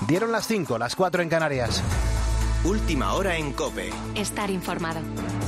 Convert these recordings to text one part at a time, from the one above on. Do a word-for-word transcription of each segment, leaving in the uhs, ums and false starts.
Dieron las cinco, las cuatro en Canarias. Última hora en COPE. Estar informado.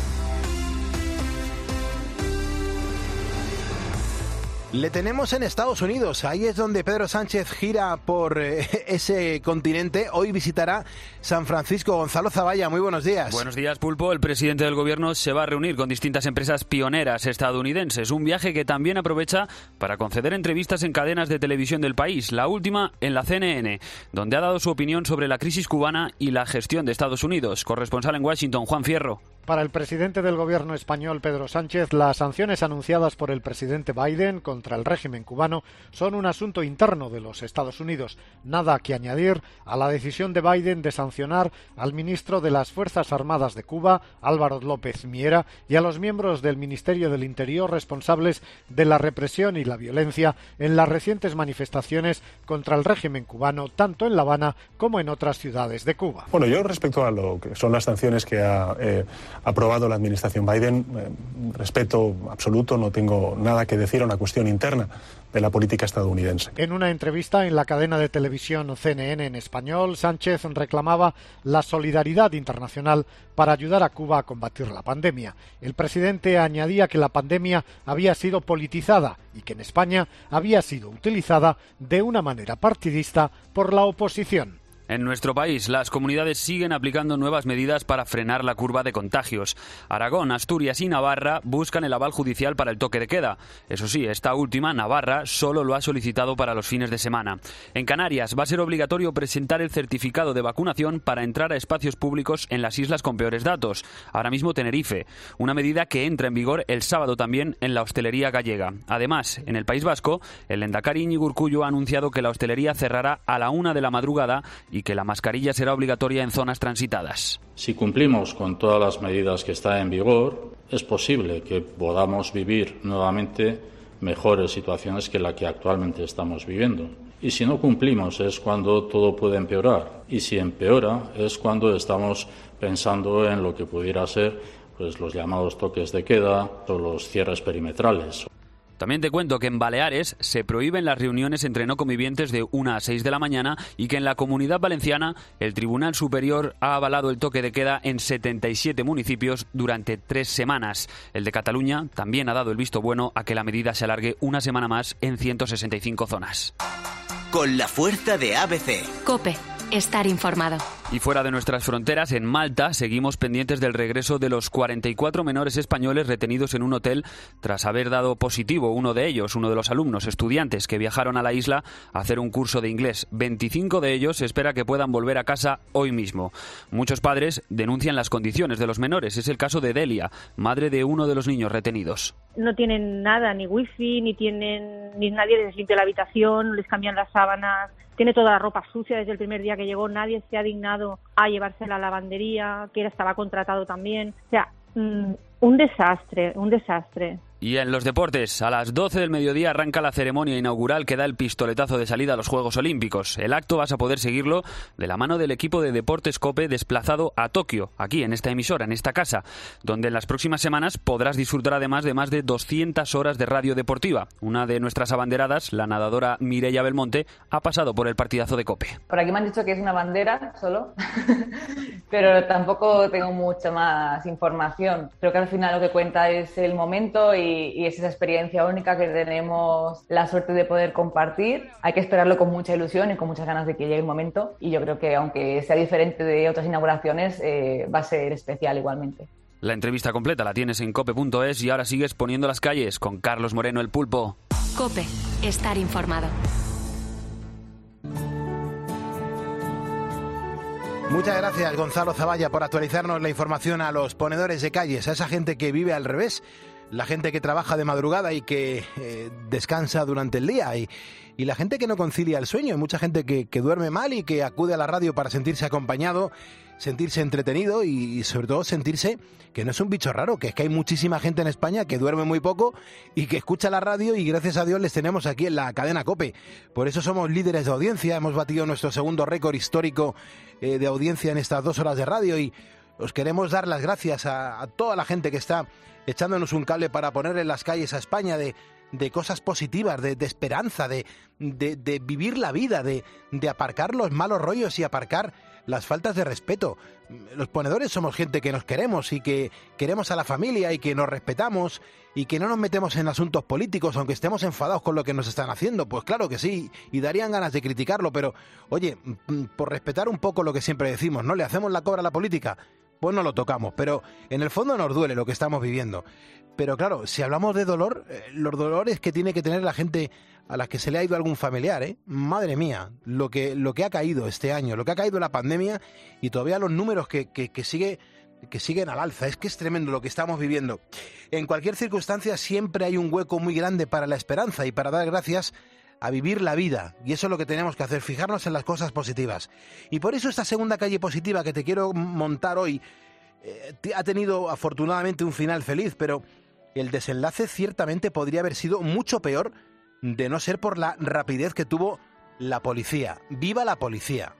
Le tenemos en Estados Unidos, ahí es donde Pedro Sánchez gira por eh, ese continente. Hoy visitará San Francisco. Gonzalo Zavalla, muy buenos días. Buenos días, Pulpo. El presidente del gobierno se va a reunir con distintas empresas pioneras estadounidenses. Un viaje que también aprovecha para conceder entrevistas en cadenas de televisión del país. La última en la C N N, donde ha dado su opinión sobre la crisis cubana y la gestión de Estados Unidos. Corresponsal en Washington, Juan Fierro. Para el presidente del gobierno español, Pedro Sánchez, las sanciones anunciadas por el presidente Biden contra el régimen cubano son un asunto interno de los Estados Unidos. Nada que añadir a la decisión de Biden de sancionar al ministro de las Fuerzas Armadas de Cuba, Álvaro López Miera, y a los miembros del Ministerio del Interior responsables de la represión y la violencia en las recientes manifestaciones contra el régimen cubano, tanto en La Habana como en otras ciudades de Cuba. Bueno, yo respecto a lo que son las sanciones que ha eh, aprobado la administración Biden, eh, respeto absoluto, no tengo nada que decir a una cuestión interna de la política estadounidense. En una entrevista en la cadena de televisión C N N en español, Sánchez reclamaba la solidaridad internacional para ayudar a Cuba a combatir la pandemia. El presidente añadía que la pandemia había sido politizada y que en España había sido utilizada de una manera partidista por la oposición. En nuestro país, las comunidades siguen aplicando nuevas medidas para frenar la curva de contagios. Aragón, Asturias y Navarra buscan el aval judicial para el toque de queda. Eso sí, esta última, Navarra, solo lo ha solicitado para los fines de semana. En Canarias va a ser obligatorio presentar el certificado de vacunación para entrar a espacios públicos en las islas con peores datos. Ahora mismo Tenerife, una medida que entra en vigor el sábado también en la hostelería gallega. Además, en el País Vasco, el lehendakari Iñigo Urkullu ha anunciado que la hostelería cerrará a la una de la madrugada y que la mascarilla será obligatoria en zonas transitadas. Si cumplimos con todas las medidas que están en vigor, es posible que podamos vivir nuevamente mejores situaciones que la que actualmente estamos viviendo. Y si no cumplimos es cuando todo puede empeorar. Y si empeora es cuando estamos pensando en lo que pudiera ser pues, los llamados toques de queda o los cierres perimetrales. También te cuento que en Baleares se prohíben las reuniones entre no convivientes de una a seis de la mañana y que en la Comunidad Valenciana el Tribunal Superior ha avalado el toque de queda en setenta y siete municipios durante tres semanas. El de Cataluña también ha dado el visto bueno a que la medida se alargue una semana más en ciento sesenta y cinco zonas. Con la fuerza de A B C. COPE. Estar informado. Y fuera de nuestras fronteras, en Malta, seguimos pendientes del regreso de los cuarenta y cuatro menores españoles retenidos en un hotel tras haber dado positivo uno de ellos, uno de los alumnos estudiantes que viajaron a la isla a hacer un curso de inglés. veinticinco de ellos se espera que puedan volver a casa hoy mismo. Muchos padres denuncian las condiciones de los menores. Es el caso de Delia, madre de uno de los niños retenidos. No tienen nada, ni wifi, ni tienen ni nadie les limpia la habitación, les cambian las sábanas. Tiene toda la ropa sucia desde el primer día que llegó. Nadie se ha dignado a llevársela a la lavandería, que estaba contratado también. O sea, mmm, un desastre, un desastre. Y en los deportes, a las doce del mediodía arranca la ceremonia inaugural que da el pistoletazo de salida a los Juegos Olímpicos. El acto vas a poder seguirlo de la mano del equipo de Deportes COPE desplazado a Tokio, aquí en esta emisora, en esta casa, donde en las próximas semanas podrás disfrutar además de más de doscientas horas de radio deportiva. Una de nuestras abanderadas, la nadadora Mireia Belmonte, ha pasado por el partidazo de COPE. Por aquí me han dicho que es una bandera solo, pero tampoco tengo mucha más información. Creo que al final lo que cuenta es el momento y y es esa experiencia única que tenemos la suerte de poder compartir. Hay que esperarlo con mucha ilusión y con muchas ganas de que llegue el momento, y yo creo que aunque sea diferente de otras inauguraciones, eh, va a ser especial igualmente. La entrevista completa la tienes en cope punto es y ahora sigues poniendo las calles con Carlos Moreno, el Pulpo. COPE. Estar informado. Muchas gracias, Gonzalo Zavalla, por actualizarnos la información a los ponedores de calles, a esa gente que vive al revés, la gente que trabaja de madrugada y que eh, descansa durante el día, y, y la gente que no concilia el sueño. Hay mucha gente que, que duerme mal y que acude a la radio para sentirse acompañado, sentirse entretenido y, y sobre todo sentirse que no es un bicho raro, que es que hay muchísima gente en España que duerme muy poco y que escucha la radio, y gracias a Dios les tenemos aquí en la cadena COPE. Por eso somos líderes de audiencia, hemos batido nuestro segundo récord histórico eh, de audiencia en estas dos horas de radio, y os queremos dar las gracias a, a toda la gente que está echándonos un cable para poner en las calles a España, de, de cosas positivas, de, de esperanza, de, de, de vivir la vida, de, de aparcar los malos rollos y aparcar las faltas de respeto. Los ponedores somos gente que nos queremos y que queremos a la familia y que nos respetamos y que no nos metemos en asuntos políticos aunque estemos enfadados con lo que nos están haciendo. Pues claro que sí, y darían ganas de criticarlo, pero oye, por respetar un poco lo que siempre decimos, ¿no? ¿Le hacemos la cobra a la política? Pues no lo tocamos, pero en el fondo nos duele lo que estamos viviendo. Pero claro, si hablamos de dolor, eh, los dolores que tiene que tener la gente a la que se le ha ido algún familiar, ¿eh? Madre mía, lo que, lo que ha caído este año, lo que ha caído la pandemia y todavía los números que, que, que, sigue, que siguen al alza. Es que es tremendo lo que estamos viviendo. En cualquier circunstancia siempre hay un hueco muy grande para la esperanza y para dar gracias a vivir la vida, y eso es lo que tenemos que hacer, fijarnos en las cosas positivas. Y por eso esta segunda calle positiva que te quiero montar hoy eh, ha tenido afortunadamente un final feliz, pero el desenlace ciertamente podría haber sido mucho peor de no ser por la rapidez que tuvo la policía. ¡Viva la policía!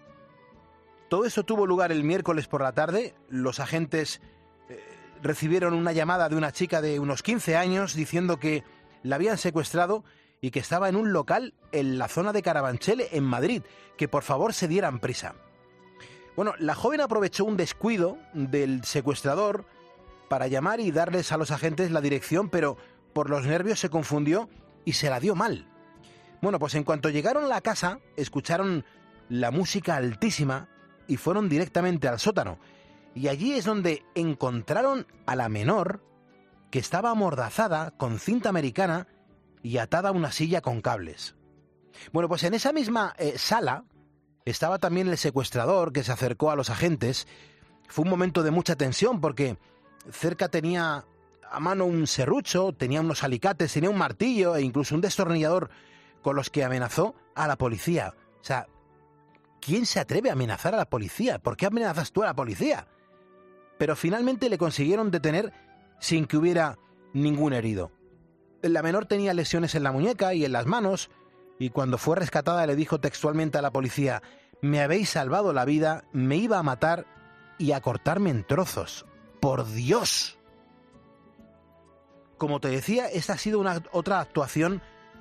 Todo eso tuvo lugar el miércoles por la tarde. Los agentes eh, recibieron una llamada de una chica de unos quince años diciendo que la habían secuestrado y que estaba en un local en la zona de Carabanchel, en Madrid, que por favor se dieran prisa. Bueno, la joven aprovechó un descuido del secuestrador para llamar y darles a los agentes la dirección, pero por los nervios se confundió y se la dio mal. Bueno, pues en cuanto llegaron a la casa, escucharon la música altísima y fueron directamente al sótano. Y allí es donde encontraron a la menor, que estaba amordazada con cinta americana y atada a una silla con cables. Bueno, pues en esa misma eh, sala estaba también el secuestrador, que se acercó a los agentes. Fue un momento de mucha tensión porque cerca tenía a mano un serrucho, tenía unos alicates, tenía un martillo e incluso un destornillador con los que amenazó a la policía. O sea, ¿quién se atreve a amenazar a la policía? ¿Por qué amenazas tú a la policía? Pero finalmente le consiguieron detener sin que hubiera ningún herido. La menor tenía lesiones en la muñeca y en las manos, y cuando fue rescatada le dijo textualmente a la policía: «Me habéis salvado la vida, me iba a matar y a cortarme en trozos. ¡Por Dios!». Como te decía, esta ha sido una otra actuación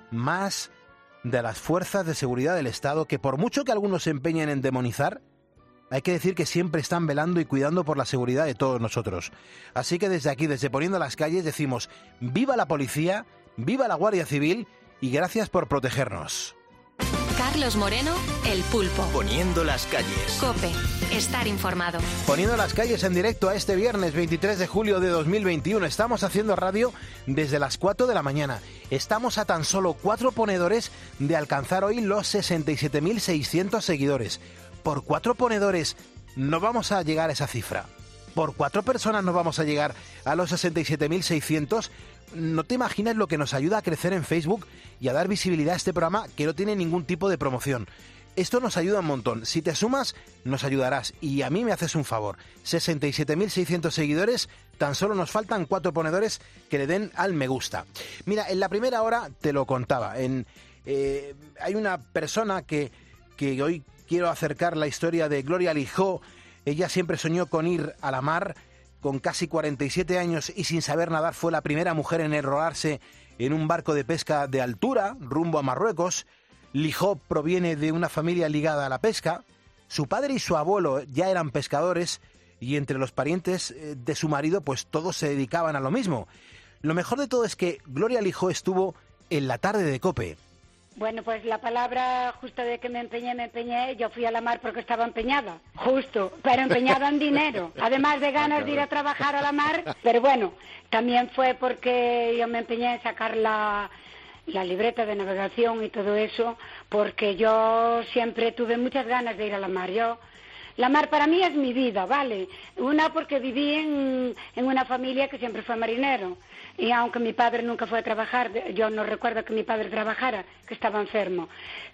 más de las fuerzas de seguridad del Estado, que por mucho que algunos se empeñen en demonizar, hay que decir que siempre están velando y cuidando por la seguridad de todos nosotros. Así que desde aquí, desde Poniendo las Calles, decimos: ¡viva la policía, viva la Guardia Civil y gracias por protegernos! Carlos Moreno, El Pulpo. Poniendo las Calles. COPE. Estar informado. Poniendo las Calles en directo a este viernes veintitrés de julio de dos mil veintiuno. Estamos haciendo radio desde las cuatro de la mañana. Estamos a tan solo cuatro ponedores de alcanzar hoy los sesenta y siete mil seiscientos seguidores. Por cuatro ponedores no vamos a llegar a esa cifra. Por cuatro personas no vamos a llegar a los sesenta y siete mil seiscientos. No te imaginas lo que nos ayuda a crecer en Facebook y a dar visibilidad a este programa que no tiene ningún tipo de promoción. Esto nos ayuda un montón. Si te sumas, nos ayudarás. Y a mí me haces un favor. sesenta y siete mil seiscientos seguidores, tan solo nos faltan cuatro ponedores que le den al me gusta. Mira, en la primera hora te lo contaba. En, eh, hay una persona que, que hoy quiero acercar la historia de Gloria Lijó. Ella siempre soñó con ir a la mar. Con casi cuarenta y siete años y sin saber nadar, fue la primera mujer en enrolarse en un barco de pesca de altura rumbo a Marruecos. Lijó proviene de una familia ligada a la pesca. Su padre y su abuelo ya eran pescadores y entre los parientes de su marido pues todos se dedicaban a lo mismo. Lo mejor de todo es que Gloria Lijó estuvo en la tarde de COPE. Bueno, pues la palabra justo de que me empeñé, me empeñé, yo fui a la mar porque estaba empeñada, justo, pero empeñada en dinero, además de ganas de ir a trabajar a la mar, pero bueno, también fue porque yo me empeñé en sacar la, la libreta de navegación y todo eso, porque yo siempre tuve muchas ganas de ir a la mar. Yo La mar para mí es mi vida, ¿vale? Una porque viví en, en una familia que siempre fue marinero. Y aunque mi padre nunca fue a trabajar, yo no recuerdo que mi padre trabajara, que estaba enfermo.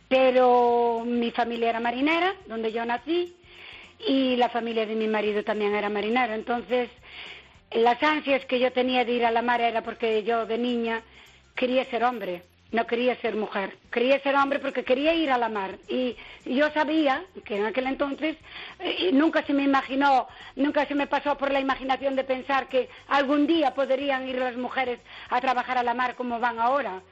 Pero mi familia era marinera, donde yo nací, y la familia de mi marido también era marinera. Entonces, las ansias que yo tenía de ir a la mar era porque yo de niña quería ser hombre. No quería ser mujer, quería ser hombre porque quería ir a la mar. Y yo sabía que en aquel entonces eh, nunca se me imaginó, nunca se me pasó por la imaginación de pensar que algún día podrían ir las mujeres a trabajar a la mar como van ahora.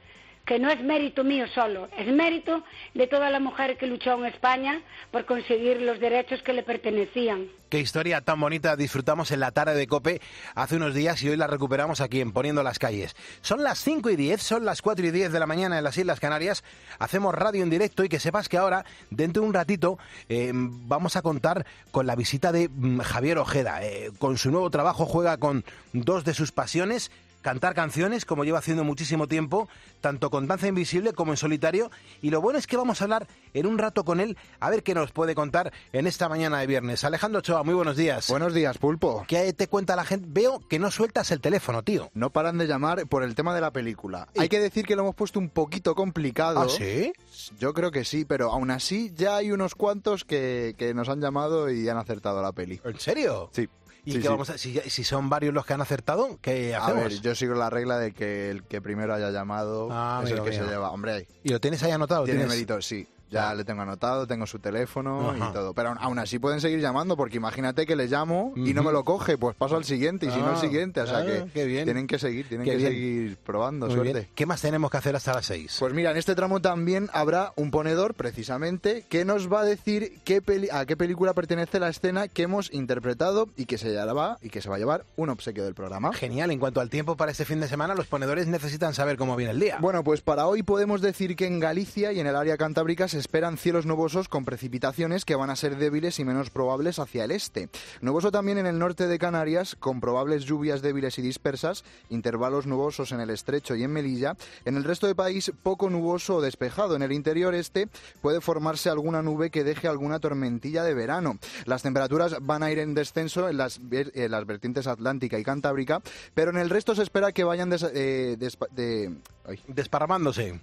que no es mérito mío solo, es mérito de toda la mujer que luchó en España por conseguir los derechos que le pertenecían. Qué historia tan bonita disfrutamos en la tarde de COPE hace unos días y hoy la recuperamos aquí en Poniendo las Calles. Son las cinco y diez, son las cuatro y diez de la mañana en las Islas Canarias. Hacemos radio en directo y que sepas que ahora, dentro de un ratito, eh, vamos a contar con la visita de mm, Javier Ojeda. Eh, con su nuevo trabajo juega con dos de sus pasiones: cantar canciones, como lleva haciendo muchísimo tiempo, tanto con Danza Invisible como en solitario. Y lo bueno es que vamos a hablar en un rato con él, a ver qué nos puede contar en esta mañana de viernes. Alejandro Ochoa, muy buenos días. Buenos días, Pulpo. ¿Qué te cuenta la gente? Veo que no sueltas el teléfono, tío. No paran de llamar por el tema de la película. ¿Y? Hay que decir que lo hemos puesto un poquito complicado. ¿Ah, sí? Yo creo que sí, pero aún así ya hay unos cuantos que, que nos han llamado y han acertado la peli. ¿En serio? Sí. ¿Y sí, qué sí. vamos a, si, si son varios los que han acertado, qué hacemos? A ver, yo sigo la regla de que el que primero haya llamado ah, es el que mío. se lleva. Hombre, ¿y lo tienes ahí anotado? Tiene ¿Tienes... mérito, sí. Ya ah. le tengo anotado, tengo su teléfono Ajá. y todo. Pero aún así pueden seguir llamando, porque imagínate que le llamo y no me lo coge, pues paso al siguiente y si ah, no al siguiente. O sea ah, que qué bien. tienen que seguir, tienen qué que bien. seguir probando, Muy suerte. Bien. ¿Qué más tenemos que hacer hasta las seis? Pues mira, en este tramo también habrá un ponedor, precisamente, que nos va a decir qué peli a qué película pertenece la escena que hemos interpretado y que se lleva, y que se va a llevar un obsequio del programa. Genial. En cuanto al tiempo para este fin de semana, los ponedores necesitan saber cómo viene el día. Bueno, pues para hoy podemos decir que en Galicia y en el área cantábrica se esperan cielos nubosos con precipitaciones que van a ser débiles y menos probables hacia el este. Nuboso también en el norte de Canarias, con probables lluvias débiles y dispersas, intervalos nubosos en el Estrecho y en Melilla. En el resto del país, poco nuboso o despejado. En el interior este puede formarse alguna nube que deje alguna tormentilla de verano. Las temperaturas van a ir en descenso en las, en las vertientes atlántica y cantábrica, pero en el resto se espera que vayan des, eh, des, de, ay. desparramándose.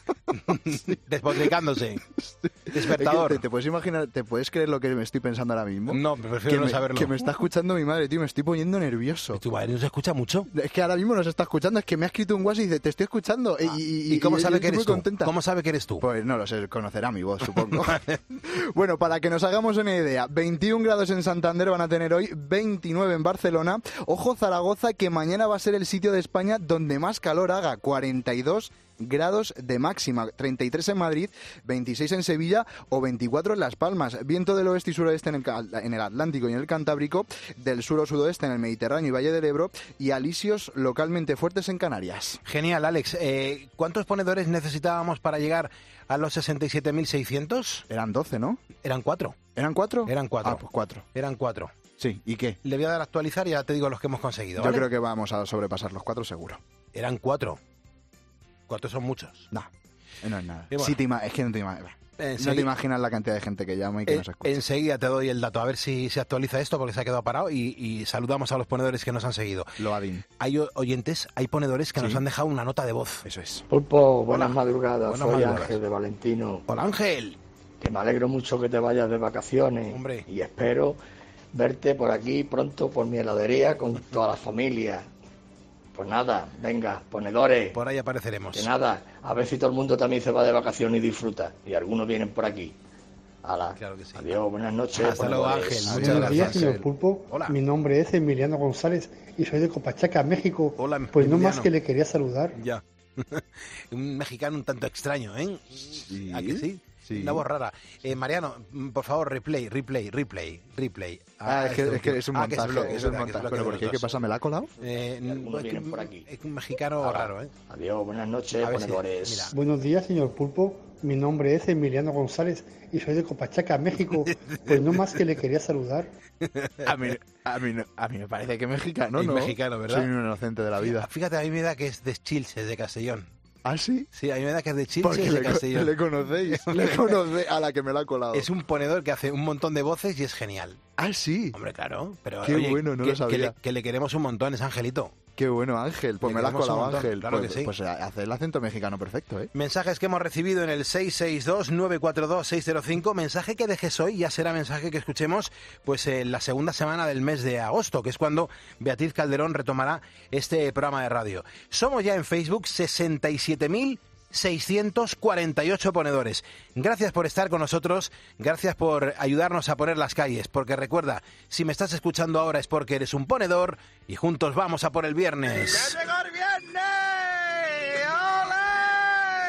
Sí. Despotricándose. Despertador. Es que te, te puedes imaginar, te puedes creer lo que me estoy pensando ahora mismo. No, prefiero que no me, saberlo. Que me está escuchando mi madre, tío, me estoy poniendo nervioso. ¿Tu madre no se escucha mucho? Es que ahora mismo nos está escuchando, es que me ha escrito un WhatsApp y dice, te estoy escuchando. Ah, y, y, ¿Y cómo y, sabe y que eres tú? Contenta. ¿Cómo sabe que eres tú? Pues no lo sé, conocerá mi voz, supongo. Bueno, para que nos hagamos una idea, veintiún grados en Santander van a tener hoy, veintinueve en Barcelona. Ojo Zaragoza, que mañana va a ser el sitio de España donde más calor haga, cuarenta y dos grados de máxima, treinta y tres en Madrid, veintiséis en Sevilla o veinticuatro en Las Palmas. Viento del oeste y suroeste en el, en el Atlántico y en el Cantábrico, del sur o sudoeste en el Mediterráneo y Valle del Ebro, y alisios localmente fuertes en Canarias. Genial, Alex. Eh, ¿Cuántos ponedores necesitábamos para llegar a los sesenta y siete mil seiscientos? Eran doce, ¿no? Eran cuatro. ¿Eran cuatro? Eran cuatro. Ah, pues cuatro. Eran cuatro. Sí, ¿y qué? Le voy a dar a actualizar y ya te digo los que hemos conseguido, ¿vale? Yo creo que vamos a sobrepasar los cuatro seguro. Eran cuatro. Cuatro son muchos. No, no es nada. Bueno. Sí te es que no te, no te imaginas la cantidad de gente que llama y que en, nos escucha. Enseguida te doy el dato, a ver si se actualiza esto porque se ha quedado parado y, y saludamos a los ponedores que nos han seguido. Loadín. Hay oyentes, hay ponedores que sí. nos han dejado una nota de voz. Eso es. Pulpo, buenas Hola. madrugadas. Buenas Soy madrugadas. Ángel de Valentino. Hola Ángel. Que me alegro mucho que te vayas de vacaciones. Hombre. Y espero verte por aquí pronto por mi heladería con toda la familia. Pues nada, venga, ponedores. Por ahí apareceremos. Que nada, a ver si todo el mundo también se va de vacaciones y disfruta. Y algunos vienen por aquí. Hala. Claro que sí. Adiós, buenas noches. Hasta luego, Ángel. Muchas Muchas Buenos días, gracias. señor Pulpo. Hola. Mi nombre es Emiliano González y soy de Copachaca, México. Hola, Pues no Emiliano. más que le quería saludar. Ya. Un mexicano un tanto extraño, ¿eh? Sí. ¿A que sí? Sí. Una voz rara. Eh, Mariano, por favor, replay, replay, replay, replay. Ah, es, que, este es que es un ah, que montaje. bloque, es es un verdad, que montaje. bloque ¿Pero de por los qué? ¿Qué dos. pasa? ¿Me la ha colado? Eh, Algunos es, vienen que, por aquí. es un mexicano Hala. raro, ¿eh? Adiós, buenas noches, A ver si- ponedores. mira. Buenos días, señor Pulpo. Mi nombre es Emiliano González y soy de Copachaca, México. Pues no más que le quería saludar. A mí, a mí, no- a mí me parece que mexicano, Es ¿no? mexicano, ¿verdad? Soy un inocente de la vida. Fíjate, a mí me da que es de Chilce, de Castellón. ¿Ah, sí? Sí, a mí me da que es de Chilce Porque y de le, co- Castellón. le conocéis. Le conocéis a la que me la ha colado. Es un ponedor que hace un montón de voces y es genial. Ah, sí. Hombre, claro. Pero, Qué oye, bueno, no que, lo sabía. Que le, que le queremos un montón, es Angelito. Qué bueno, Ángel. Pues Le me la ha queremos un colado, montón, Ángel. claro pues, que sí. pues hace el acento mexicano perfecto, ¿eh? Mensajes que hemos recibido en el seis seis dos, nueve cuatro dos, seis cero cinco. Mensaje que dejes hoy ya será mensaje que escuchemos pues en la segunda semana del mes de agosto, que es cuando Beatriz Calderón retomará este programa de radio. Somos ya en Facebook sesenta y siete mil seiscientos cuarenta y ocho ponedores. Gracias por estar con nosotros, gracias por ayudarnos a poner las calles, porque recuerda, si me estás escuchando ahora es porque eres un ponedor y juntos vamos a por el viernes. ¡Ya llegó el viernes! ¡Ole!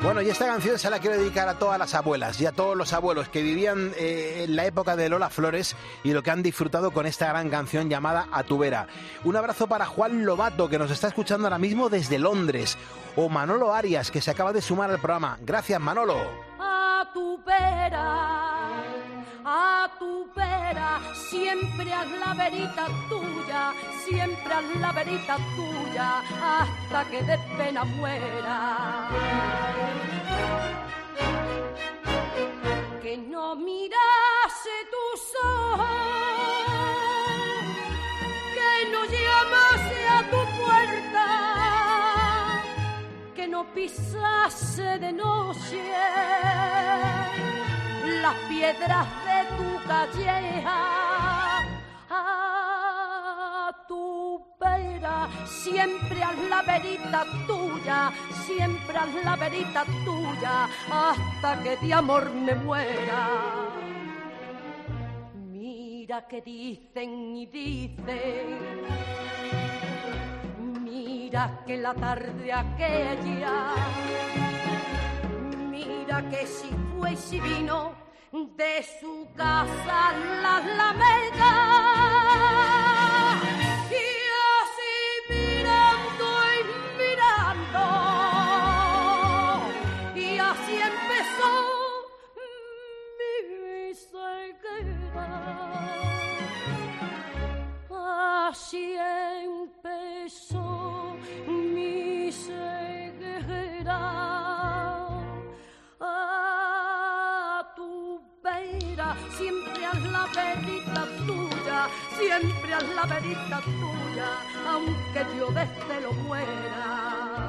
Bueno, y esta canción se la quiero dedicar a todas las abuelas y a todos los abuelos que vivían eh, en la época de Lola Flores y lo que han disfrutado con esta gran canción llamada A tu vera. Un abrazo para Juan Lobato, que nos está escuchando ahora mismo desde Londres, o Manolo Arias, que se acaba de sumar al programa. Gracias, Manolo. A tu vera, a tu vera, siempre haz la verita tuya, siempre haz la verita tuya, hasta que de pena muera. Que no mirase tus ojos, que no llamase a tu puerta, que no pisase de noche las piedras de tu calleja. A tu vera, siempre haz la verita tuya, siempre haz la verita tuya, hasta que de amor me muera. Mira que dicen y dicen, mira que la tarde aquella, mira que si fue y si vino de su casa la alameda, y así mirando y mirando, y así empezó mi ceguera, así empezó mi ceguera. Siempre haz la verita tuya, siempre haz la verita tuya, aunque yo desde lo muera.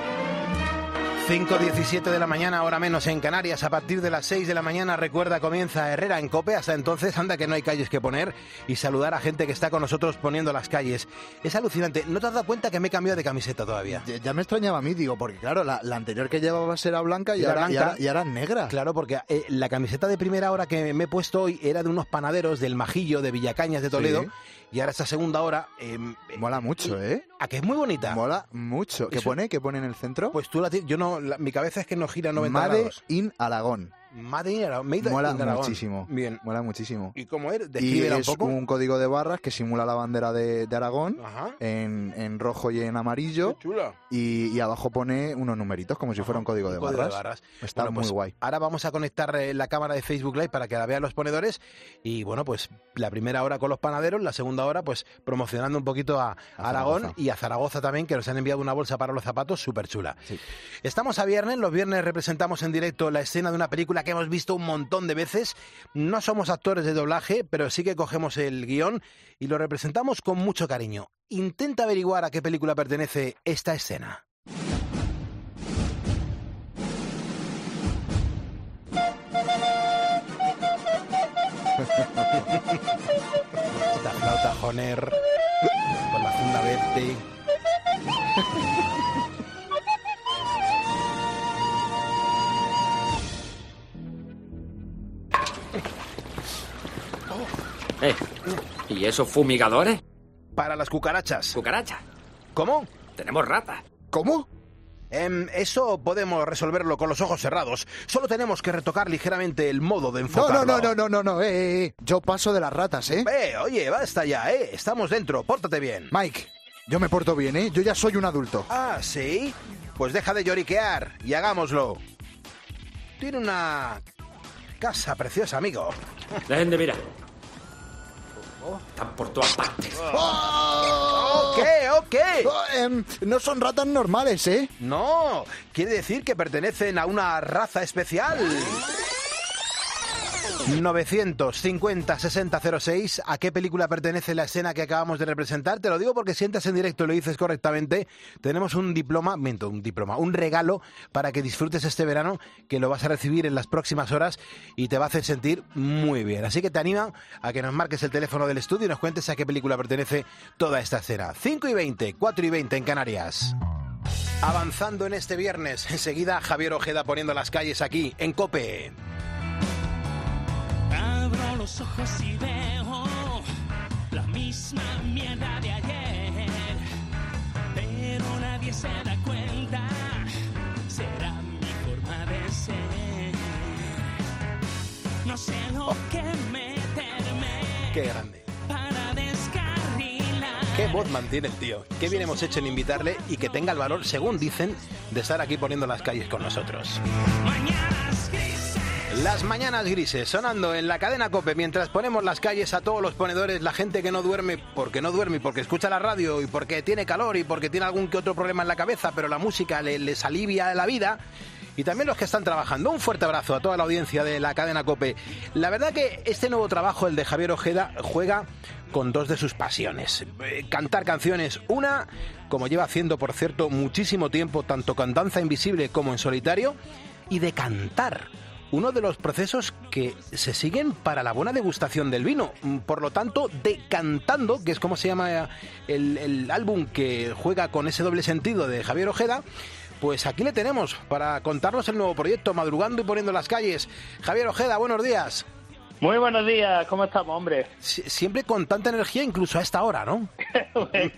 cinco diecisiete de la mañana, hora menos en Canarias. A partir de las seis de la mañana, recuerda, comienza Herrera en COPE. Hasta entonces, anda que no hay calles que poner y saludar a gente que está con nosotros poniendo las calles. Es alucinante. ¿No te has dado cuenta que me he cambiado de camiseta todavía? Ya, ya me extrañaba a mí, digo, porque claro, la, la anterior que llevaba era blanca y, Era ahora, blanca. y, ahora, y ahora es negra. Claro, porque eh, la camiseta de primera hora que me he puesto hoy era de unos panaderos del Majillo, de Villacañas de Toledo. Sí. Y ahora esta segunda hora... Eh, Mola mucho, ¿eh? ¿A que es muy bonita? Mola mucho. ¿Qué Eso- pone? ¿Qué pone en el centro? Pues tú la tienes... Yo no... la- mi cabeza es que no gira noventa Made grados. in Aragón. Made in Aragón. Made Mola in Aragón. muchísimo. Bien. Mola muchísimo. ¿Y cómo es? Y Descríbela un es poco. un código de barras que simula la bandera de, de Aragón Ajá. en, en rojo y en amarillo. Qué chula. Y, y abajo pone unos numeritos como si fuera un código de Un código barras. de barras. Está Bueno, muy pues, guay. Ahora vamos a conectar eh, la cámara de Facebook Live para que la vean los ponedores. Y bueno, pues la primera hora con los panaderos, la segunda hora pues promocionando un poquito a, A Aragón Zaragoza. y a Zaragoza también, que nos han enviado una bolsa para los zapatos súper chula. Estamos a viernes, los viernes representamos en directo la escena de una película que hemos visto un montón de veces. No somos actores de doblaje, pero sí que cogemos el guión y lo representamos con mucho cariño. Intenta averiguar a qué película pertenece esta escena. Esta flauta Joner con la funda verde. Eh, ¿y esos fumigadores? Para las cucarachas. ¿Cucarachas? ¿Cómo? Tenemos ratas. ¿Cómo? Em, eso podemos resolverlo con los ojos cerrados. Solo tenemos que retocar ligeramente el modo de No, enfocarlo. no, no, no, no, no, no, eh, eh, eh. Yo paso de las ratas, ¿eh? Eh, oye, basta ya, ¿eh? Estamos dentro, pórtate bien. Mike, yo me porto bien, ¿eh? Yo ya soy un adulto. Ah, ¿sí? Pues deja de lloriquear y hagámoslo. Tiene una casa preciosa, amigo. Dejen de mirar. Están por todas partes. ¡Oh! ¿Qué? ¿O qué? Oh, em, no son ratas normales, ¿eh? No, quiere decir que pertenecen a una raza especial. novecientos cincuenta sesenta cero seis. ¿A qué película pertenece la escena que acabamos de representar? Te lo digo porque si entras en directo y lo dices correctamente, tenemos un diploma, miento, un diploma, un regalo para que disfrutes este verano, que lo vas a recibir en las próximas horas y te va a hacer sentir muy bien. Así que te animo a que nos marques el teléfono del estudio y nos cuentes a qué película pertenece toda esta escena. cinco y veinte, cuatro y veinte en Canarias. Avanzando en este viernes, enseguida Javier Ojeda poniendo las calles aquí en COPE. Abro los ojos y veo la misma mierda de ayer, pero nadie se da cuenta. Será mejor no sé lo que meterme. Qué grande. Para descarrilar. Qué voz mantiene el tío. Qué bien hemos hecho en invitarle y que tenga el valor, según dicen, de estar aquí poniendo las calles con nosotros. Mañanas grises. Las mañanas grises sonando en la cadena COPE mientras ponemos las calles a todos los ponedores, la gente que no duerme porque no duerme y porque escucha la radio y porque tiene calor y porque tiene algún que otro problema en la cabeza, pero la música le, les alivia la vida. Y también los que están trabajando. Un fuerte abrazo a toda la audiencia de la cadena COPE. La verdad que este nuevo trabajo, el de Javier Ojeda, juega con dos de sus pasiones. Eh, cantar canciones. Una, como lleva haciendo, por cierto, muchísimo tiempo, tanto con Danza Invisible como en solitario, y de cantar. Uno de los procesos que se siguen para la buena degustación del vino. Por lo tanto, Decantando, que es como se llama el, el álbum que juega con ese doble sentido de Javier Ojeda, pues aquí le tenemos para contarnos el nuevo proyecto, Madrugando y Poniendo las Calles. Javier Ojeda, buenos días. Muy buenos días, ¿cómo estamos, hombre? Sie- siempre con tanta energía, incluso a esta hora, ¿no? bueno,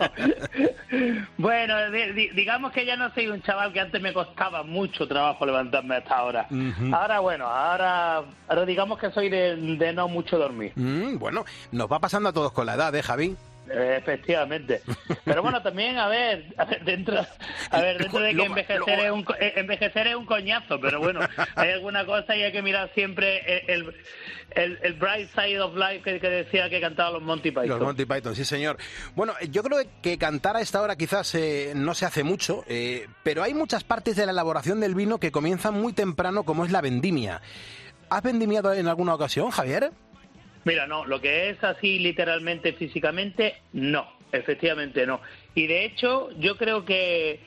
bueno di- di- digamos que ya no soy un chaval que antes me costaba mucho trabajo levantarme a esta hora. Uh-huh. Ahora, bueno, ahora, ahora digamos que soy de, de no mucho dormir. Mm, bueno, nos va pasando a todos con la edad, ¿eh, Javi? Efectivamente, pero bueno, también a ver, a ver dentro, a ver dentro de que envejecer es un envejecer es un coñazo, pero bueno, hay alguna cosa y hay que mirar siempre el el, el bright side of life que, que decía que cantaban los Monty Python. Los Monty Python, sí señor. Bueno, yo creo que cantar a esta hora quizás eh, no se hace mucho, eh, pero hay muchas partes de la elaboración del vino que comienzan muy temprano, como es la vendimia. ¿Has vendimiado en alguna ocasión, Javier? Mira, no, lo que es así literalmente, físicamente, no, efectivamente no. Y de hecho, yo creo que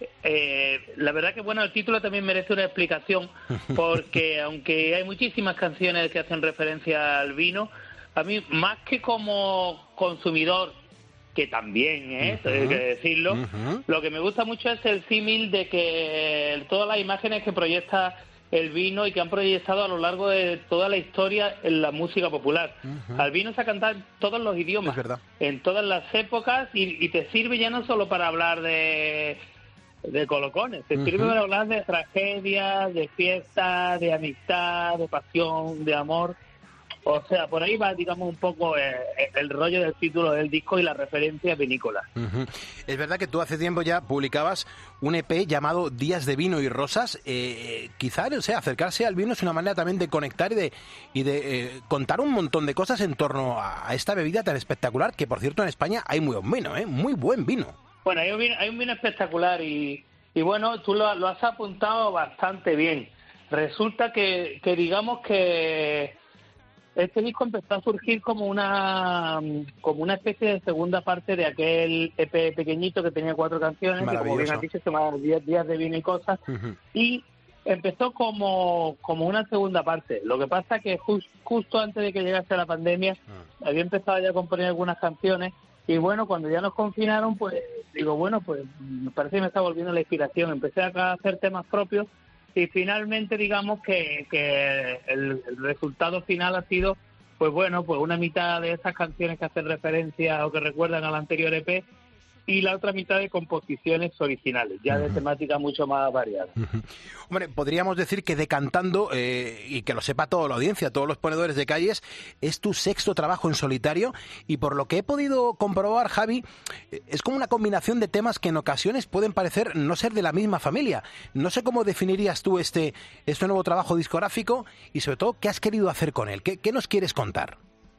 eh, la verdad que, bueno, el título también merece una explicación, porque aunque hay muchísimas canciones que hacen referencia al vino, a mí, más que como consumidor, que también es, uh-huh. hay que decirlo, uh-huh. lo que me gusta mucho es el símil de que todas las imágenes que proyecta el vino y que han proyectado a lo largo de toda la historia en la música popular. Uh-huh. Al vino se ha cantado en todos los idiomas, en todas las épocas, y, y te sirve ya no solo para hablar de, de colocones, te uh-huh. sirve para hablar de tragedias, de fiestas, de amistad, de pasión, de amor. O sea, por ahí va, digamos, un poco eh, el rollo del título del disco y la referencia vinícola. Uh-huh. Es verdad que tú hace tiempo ya publicabas un E P llamado Días de Vino y Rosas. Eh, quizá, o sea, acercarse al vino es una manera también de conectar y de, y de eh, contar un montón de cosas en torno a, a esta bebida tan espectacular, que por cierto en España hay muy buen vino, ¿eh? Muy buen vino. Bueno, hay un vino, hay un vino espectacular y, y bueno, tú lo, lo has apuntado bastante bien. Resulta que, que digamos que este disco empezó a surgir como una como una especie de segunda parte de aquel E P pequeñito que tenía cuatro canciones, que como bien has dicho se llamaba Días de Vino y Cosas, uh-huh. y empezó como como una segunda parte. Lo que pasa que just, justo antes de que llegase la pandemia uh-huh. había empezado ya a componer algunas canciones y bueno, cuando ya nos confinaron, pues digo, bueno, pues me parece que me está volviendo la inspiración. Empecé a hacer temas propios y finalmente digamos que, que el, el resultado final ha sido, pues bueno, pues una mitad de esas canciones que hacen referencia o que recuerdan al anterior E P y la otra mitad de composiciones originales, ya de temática mucho más variada. Uh-huh. Hombre, podríamos decir que Decantando, eh, y que lo sepa toda la audiencia, todos los ponedores de calles, es tu sexto trabajo en solitario y por lo que he podido comprobar, Javi, es como una combinación de temas que en ocasiones pueden parecer no ser de la misma familia. No sé cómo definirías tú este, este nuevo trabajo discográfico y sobre todo, ¿qué has querido hacer con él? ¿Qué, qué nos quieres contar?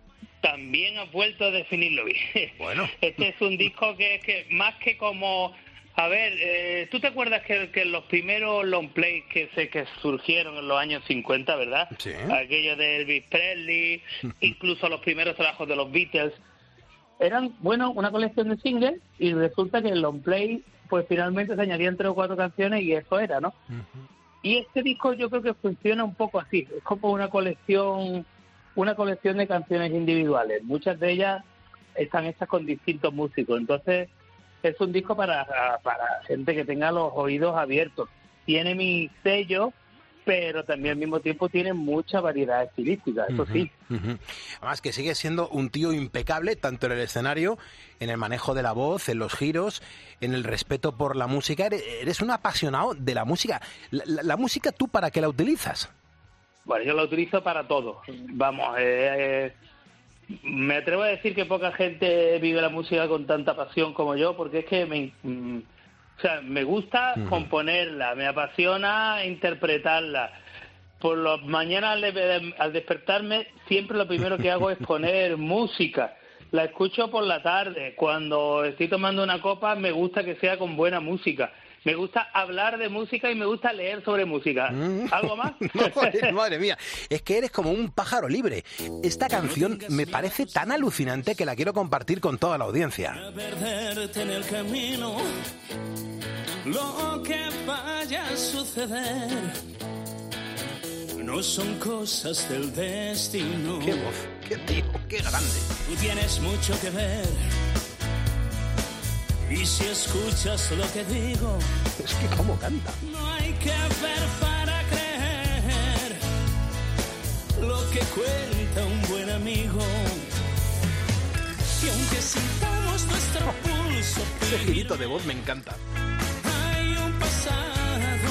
También has vuelto a definirlo bien. Bueno. Este es un disco que, que más que como... A ver, eh, ¿tú te acuerdas que, que los primeros long plays que se que surgieron en los años cincuenta, verdad? Sí. Aquellos de Elvis Presley, incluso los primeros trabajos de los Beatles, eran, bueno, una colección de singles y resulta que el long play, pues finalmente se añadían tres o cuatro canciones y eso era, ¿no? Uh-huh. Y este disco yo creo que funciona un poco así, es como una colección... una colección de canciones individuales. Muchas de ellas están hechas con distintos músicos. Entonces, es un disco para, para gente que tenga los oídos abiertos. Tiene mi sello, pero también al mismo tiempo tiene mucha variedad estilística, eso uh-huh, sí. Uh-huh. Además que sigue siendo un tío impecable, tanto en el escenario, en el manejo de la voz, en los giros, en el respeto por la música. Eres un apasionado de la música. La, la, la música, ¿tú para qué la utilizas? Bueno, yo la utilizo para todo. Vamos, eh, eh, me atrevo a decir que poca gente vive la música con tanta pasión como yo, porque es que me, mm, o sea, me gusta uh-huh. componerla, me apasiona interpretarla. Por las mañanas al, al despertarme, siempre lo primero que hago es poner música. La escucho por la tarde. Cuando estoy tomando una copa, me gusta que sea con buena música. Me gusta hablar de música y me gusta leer sobre música. ¿Algo más? No, madre mía, es que eres como un pájaro libre. Esta canción me parece tan alucinante que la quiero compartir con toda la audiencia. Perderte en el camino, lo que vaya a suceder no son cosas del destino. Qué voz, qué tío, qué grande. Tú tienes mucho que ver. Y si escuchas lo que digo, es que cómo canta. No hay que ver para creer lo que cuenta un buen amigo. Y aunque sintamos nuestro pulso, ese girito de voz me encanta. Hay un pasado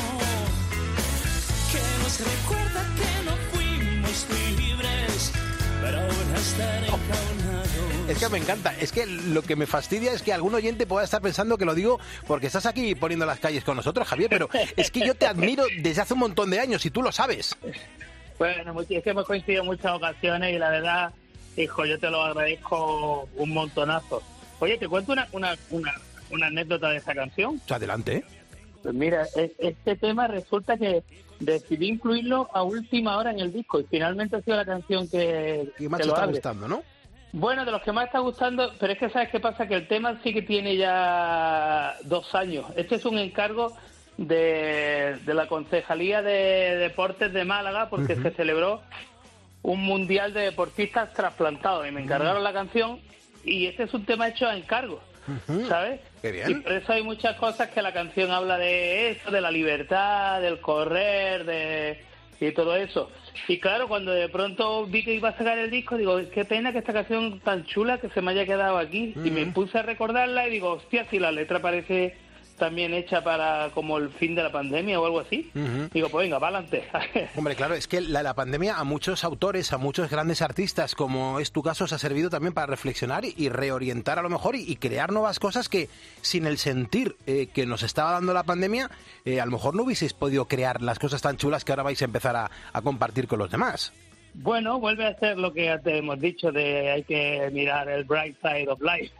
que nos recuerda que no fuimos libres, pero ahora estar encaunado. Es que me encanta, es que lo que me fastidia es que algún oyente pueda estar pensando que lo digo porque estás aquí poniendo las calles con nosotros, Javier, pero es que yo te admiro desde hace un montón de años y tú lo sabes. Bueno, es que hemos coincidido en muchas ocasiones y la verdad, hijo, yo te lo agradezco un montonazo. Oye, ¿te cuento una, una, una, una anécdota de esa canción? Adelante. ¿eh? Pues mira, este tema resulta que decidí incluirlo a última hora en el disco y finalmente ha sido la canción que, y más que te lo está abre. gustando, ¿no? Bueno, de los que más está gustando, pero es que ¿sabes qué pasa? Que el tema sí que tiene ya dos años. Este es un encargo de, de la Concejalía de Deportes de Málaga porque uh-huh. se celebró un mundial de deportistas trasplantados y me encargaron uh-huh. la canción y este es un tema hecho a encargo, uh-huh. ¿sabes? Qué bien. Y por eso hay muchas cosas que la canción habla de eso, de la libertad, del correr, de y todo eso. Y claro, cuando de pronto vi que iba a sacar el disco, digo, qué pena que esta canción tan chula que se me haya quedado aquí. Uh-huh. Y me puse a recordarla y digo, hostia, si la letra parece también hecha para como el fin de la pandemia o algo así. Uh-huh. Digo, pues venga, para adelante. Hombre, claro, es que la, la pandemia a muchos autores, a muchos grandes artistas, como es tu caso, os ha servido también para reflexionar y, y reorientar a lo mejor y, y crear nuevas cosas que sin el sentir eh, que nos estaba dando la pandemia, eh, a lo mejor no hubieseis podido crear las cosas tan chulas que ahora vais a empezar a, a compartir con los demás. Bueno, vuelve a ser lo que ya te hemos dicho de hay que mirar el bright side of life.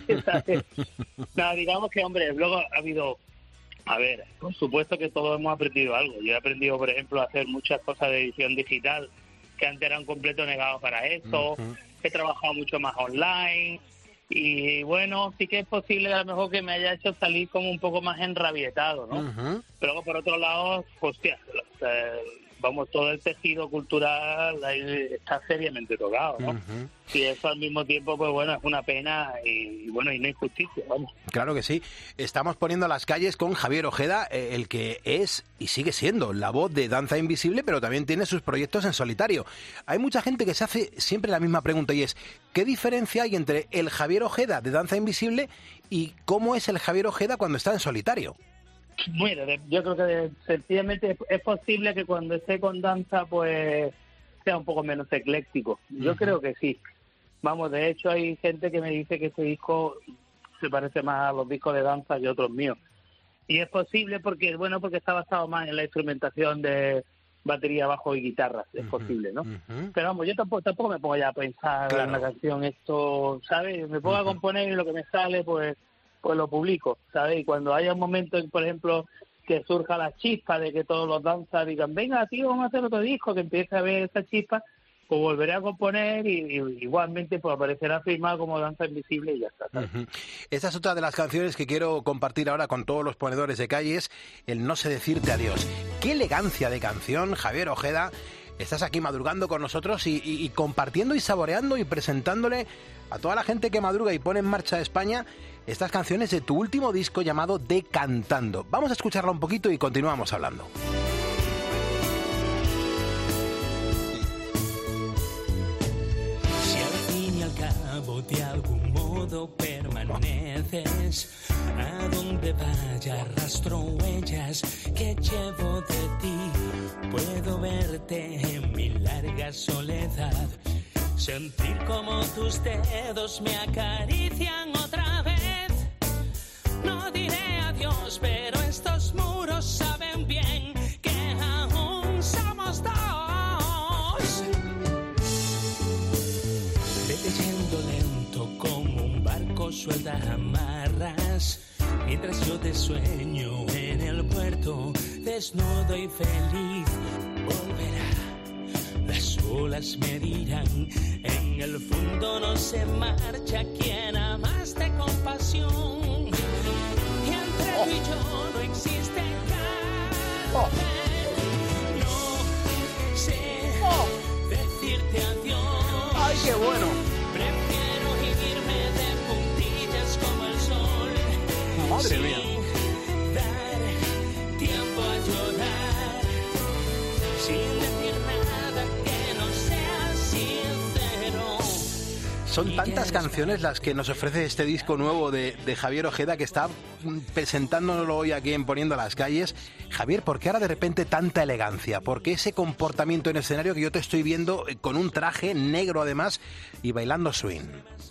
No, digamos que, hombre, luego ha habido, a ver, por supuesto que todos hemos aprendido algo. Yo he aprendido, por ejemplo, a hacer muchas cosas de edición digital que antes eran completo negado para esto. Uh-huh. He trabajado mucho más online y, bueno, sí que es posible a lo mejor que me haya hecho salir como un poco más enrabietado, ¿no? Uh-huh. Pero luego, por otro lado, hostia, eh, vamos, todo el tejido cultural ahí está seriamente tocado, ¿no? Uh-huh. Y eso al mismo tiempo, pues bueno, es una pena y, y bueno, y no injusticia, vamos. Claro que sí. Estamos poniendo las calles con Javier Ojeda, eh, el que es y sigue siendo la voz de Danza Invisible, pero también tiene sus proyectos en solitario. Hay mucha gente que se hace siempre la misma pregunta y es, ¿qué diferencia hay entre el Javier Ojeda de Danza Invisible y cómo es el Javier Ojeda cuando está en solitario? Bueno, yo creo que sencillamente es posible que cuando esté con danza pues sea un poco menos ecléctico. Yo uh-huh. creo que sí. Vamos, de hecho hay gente que me dice que este disco se parece más a los discos de danza que otros míos. Y es posible porque, bueno, porque está basado más en la instrumentación de batería, bajo y guitarra. Es uh-huh. posible, ¿no? Uh-huh. Pero vamos, yo tampoco, tampoco me pongo ya a pensar claro. en la canción esto, ¿sabes? Me pongo uh-huh. a componer y lo que me sale, pues pues lo publico, ¿sabes? Y cuando haya un momento, por ejemplo, que surja la chispa de que todos los danzas digan, venga, tío, vamos a hacer otro disco, que empiece a ver esa chispa, pues volveré a componer y, y igualmente pues aparecerá firmado como Danza Invisible y ya está. Uh-huh. Esta es otra de las canciones que quiero compartir ahora con todos los ponedores de calles, el No sé decirte adiós. ¡Qué elegancia de canción, Javier Ojeda! Estás aquí madrugando con nosotros y, y, y compartiendo y saboreando y presentándole a toda la gente que madruga y pone en marcha España estas canciones de tu último disco llamado Decantando. Vamos a escucharla un poquito y continuamos hablando. Si al fin y al cabo de algún modo permanece desvaneces. A donde vaya rastro huellas que llevo de ti. Puedo verte en mi larga soledad, sentir como tus dedos me acarician otra vez. No diré adiós, pero estos muros saben bien que aún somos dos. Vete yendo lento como un barco, suelta amarras, mientras yo te sueño en el puerto, desnudo y feliz. Volverá, las olas me dirán, en el fondo no se marcha quien amaste con pasión. Y entre tú y yo no existe cárcel. No sé decirte adiós. ¡Ay, qué bueno! Prefiero irme de puntillas como el sol. Madre mía. Sin dar tiempo a llorar, sin decir nada que no sea sincero. Son tantas canciones las que nos ofrece este disco nuevo de, de Javier Ojeda, que está presentándonoslo hoy aquí en Poniendo las Calles. Javier, ¿por qué ahora de repente tanta elegancia? ¿Por qué ese comportamiento en escenario que yo te estoy viendo con un traje negro además y bailando swing?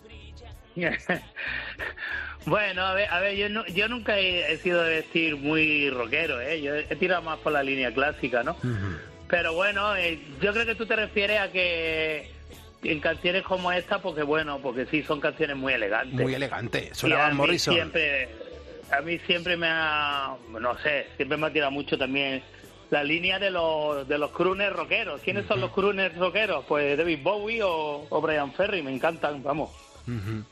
Bueno, a ver, a ver yo, no, yo nunca he, he sido de vestir muy rockero, ¿eh? Yo he tirado más por la línea clásica, ¿no? Uh-huh. Pero bueno, eh, yo creo que tú te refieres a que en canciones como esta, porque bueno, porque sí, son canciones muy elegantes. Muy elegantes, sonaban Morrison. Siempre, a mí siempre me ha, no sé, siempre me ha tirado mucho también la línea de los de los crooners rockeros. ¿Quiénes uh-huh. son los crooners rockeros? Pues David Bowie o, o Brian Ferry, me encantan, vamos. Uh-huh.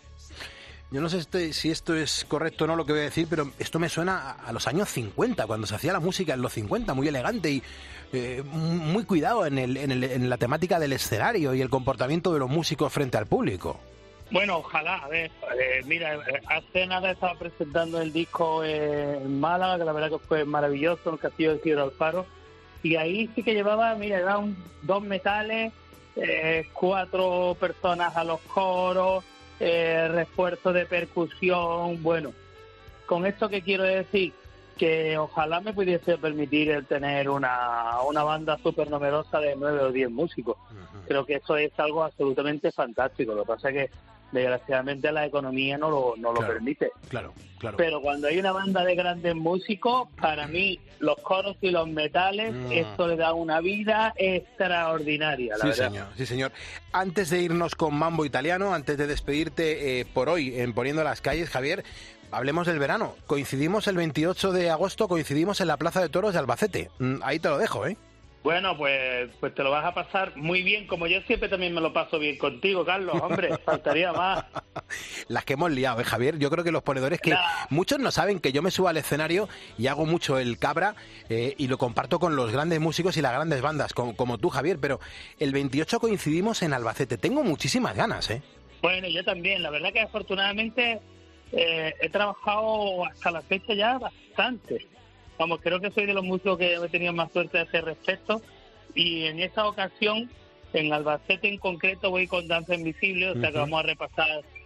Yo no sé este, si esto es correcto o no lo que voy a decir, pero esto me suena a, a los años cincuenta, cuando se hacía la música en los cincuenta, muy elegante y eh, muy cuidado en, el, en, el, en la temática del escenario y el comportamiento de los músicos frente al público. Bueno, ojalá, a ver, eh, mira, hace nada estaba presentando el disco en Málaga, que la verdad que fue maravilloso, en el Castillo de Isidro Alfaro, y ahí sí que llevaba, mira, llevaban dos metales, eh, cuatro personas a los coros, Eh, refuerzo de percusión. Bueno, con esto que quiero decir, que ojalá me pudiese permitir el tener una, una banda súper numerosa de nueve o diez músicos. Uh-huh. Creo que eso es algo absolutamente fantástico. Lo que pasa es que desgraciadamente la economía no lo, no claro, lo permite. Claro, claro. Pero cuando hay una banda de grandes músicos, para mí los coros y los metales, mm. esto le da una vida extraordinaria, la sí, verdad. Señor, sí, señor. Antes de irnos con Mambo Italiano, antes de despedirte eh, por hoy en Poniendo las Calles, Javier, hablemos del verano. Coincidimos el veintiocho de agosto, coincidimos en la Plaza de Toros de Albacete. Mm, ahí te lo dejo, ¿eh? Bueno, pues pues te lo vas a pasar muy bien, como yo siempre también me lo paso bien contigo, Carlos, hombre, faltaría más. Las que hemos liado, ¿eh, Javier? Yo creo que los ponedores que... Nah. Muchos no saben que yo me subo al escenario y hago mucho el cabra eh, y lo comparto con los grandes músicos y las grandes bandas, como, como tú, Javier, pero el veintiocho coincidimos en Albacete. Tengo muchísimas ganas, ¿eh? Bueno, yo también. La verdad que afortunadamente eh, he trabajado hasta la fecha ya bastante. Vamos, creo que soy de los músicos que he tenido más suerte a ese respecto, y en esta ocasión, en Albacete en concreto, voy con Danza Invisible, o sea uh-huh. que vamos a repasar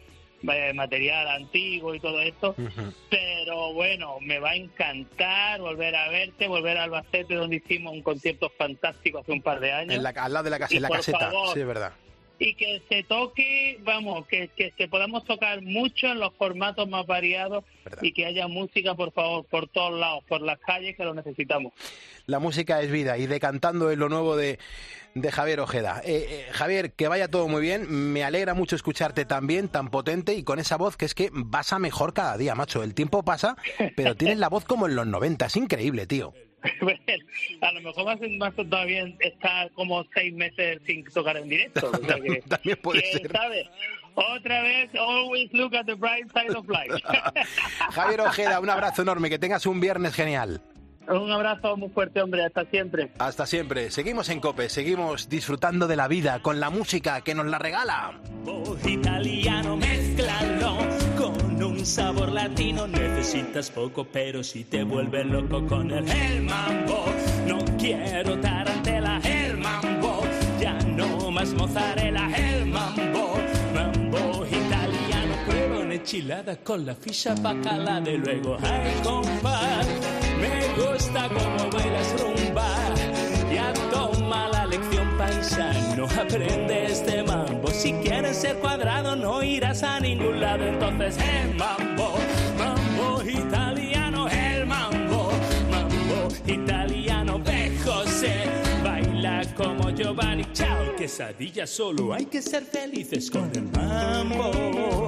eh, material antiguo y todo esto, uh-huh. pero bueno, me va a encantar volver a verte, volver a Albacete, donde hicimos un concierto fantástico hace un par de años. En la, al lado de la, casa, en la caseta, favor, sí, es verdad. Y que se toque, vamos, que, que, que podamos tocar mucho en los formatos más variados, ¿verdad? Y que haya música, por favor, por todos lados, por las calles, que lo necesitamos. La música es vida, y Decantando es lo nuevo de, de Javier Ojeda. Eh, eh, Javier, que vaya todo muy bien, me alegra mucho escucharte tan bien, tan potente, y con esa voz que es que vas a mejor cada día, macho. El tiempo pasa, pero tienes la voz como en los noventa, es increíble, tío. A lo mejor más, más todavía está como seis meses sin tocar en directo. O sea que, también puede ser. ¿Sabes? Otra vez, always look at the bright side of life. Javier Ojeda, un abrazo enorme, que tengas un viernes genial. Un abrazo muy fuerte, hombre, hasta siempre. Hasta siempre. Seguimos en COPE, seguimos disfrutando de la vida con la música que nos la regala. Italiano, mézclalo con un sabor latino. Necesitas poco, pero si te vuelves loco con el, el mambo. No quiero tarantela, el mambo. Ya no más mozzarella, el mambo. Mambo italiano, prueba enchilada con la ficha bacala de luego. Ay, compás, me gusta como bailas rumba. Ya toma la lección, paisano, aprende este mambo. Si quieres ser cuadrado no irás a ningún lado. Entonces el mambo, mambo italiano, el mambo, mambo italiano de José. Baila como Giovanni, chao, quesadilla, solo hay que ser felices con el mambo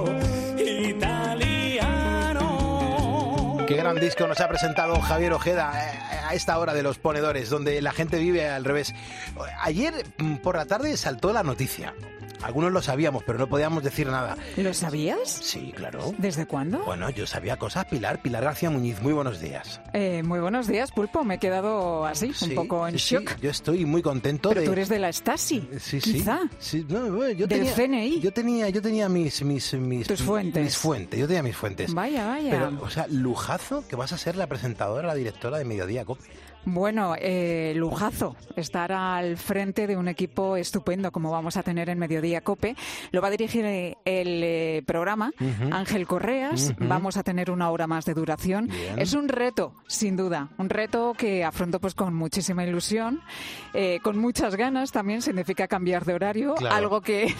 italiano. Qué gran disco nos ha presentado Javier Ojeda a esta hora de Los Ponedores, donde la gente vive al revés. Ayer por la tarde saltó la noticia. Algunos lo sabíamos, pero no podíamos decir nada. ¿Lo sabías? Sí, claro. ¿Desde cuándo? Bueno, yo sabía cosas. Pilar, Pilar García Muñiz, muy buenos días. Eh, muy buenos días, Pulpo. Me he quedado así, sí, un poco en sí, shock. Sí. Yo estoy muy contento. Pero de... tú eres de la Stasi, sí, quizá. Sí, sí. No, bueno, yo Del tenía, C N I. Yo tenía, yo tenía mis, mis, mis... Tus fuentes. Mis fuentes, yo tenía mis fuentes. Vaya, vaya. Pero, o sea, lujazo que vas a ser la presentadora, la directora de Mediodía Cope. Bueno, eh, lujazo estar al frente de un equipo estupendo como vamos a tener en Mediodía Cope. Lo va a dirigir el eh, programa uh-huh. Ángel Correas. Uh-huh. Vamos a tener una hora más de duración. Bien. Es un reto, sin duda, un reto que afronto pues con muchísima ilusión, eh, con muchas ganas. También significa cambiar de horario, claro. Algo que,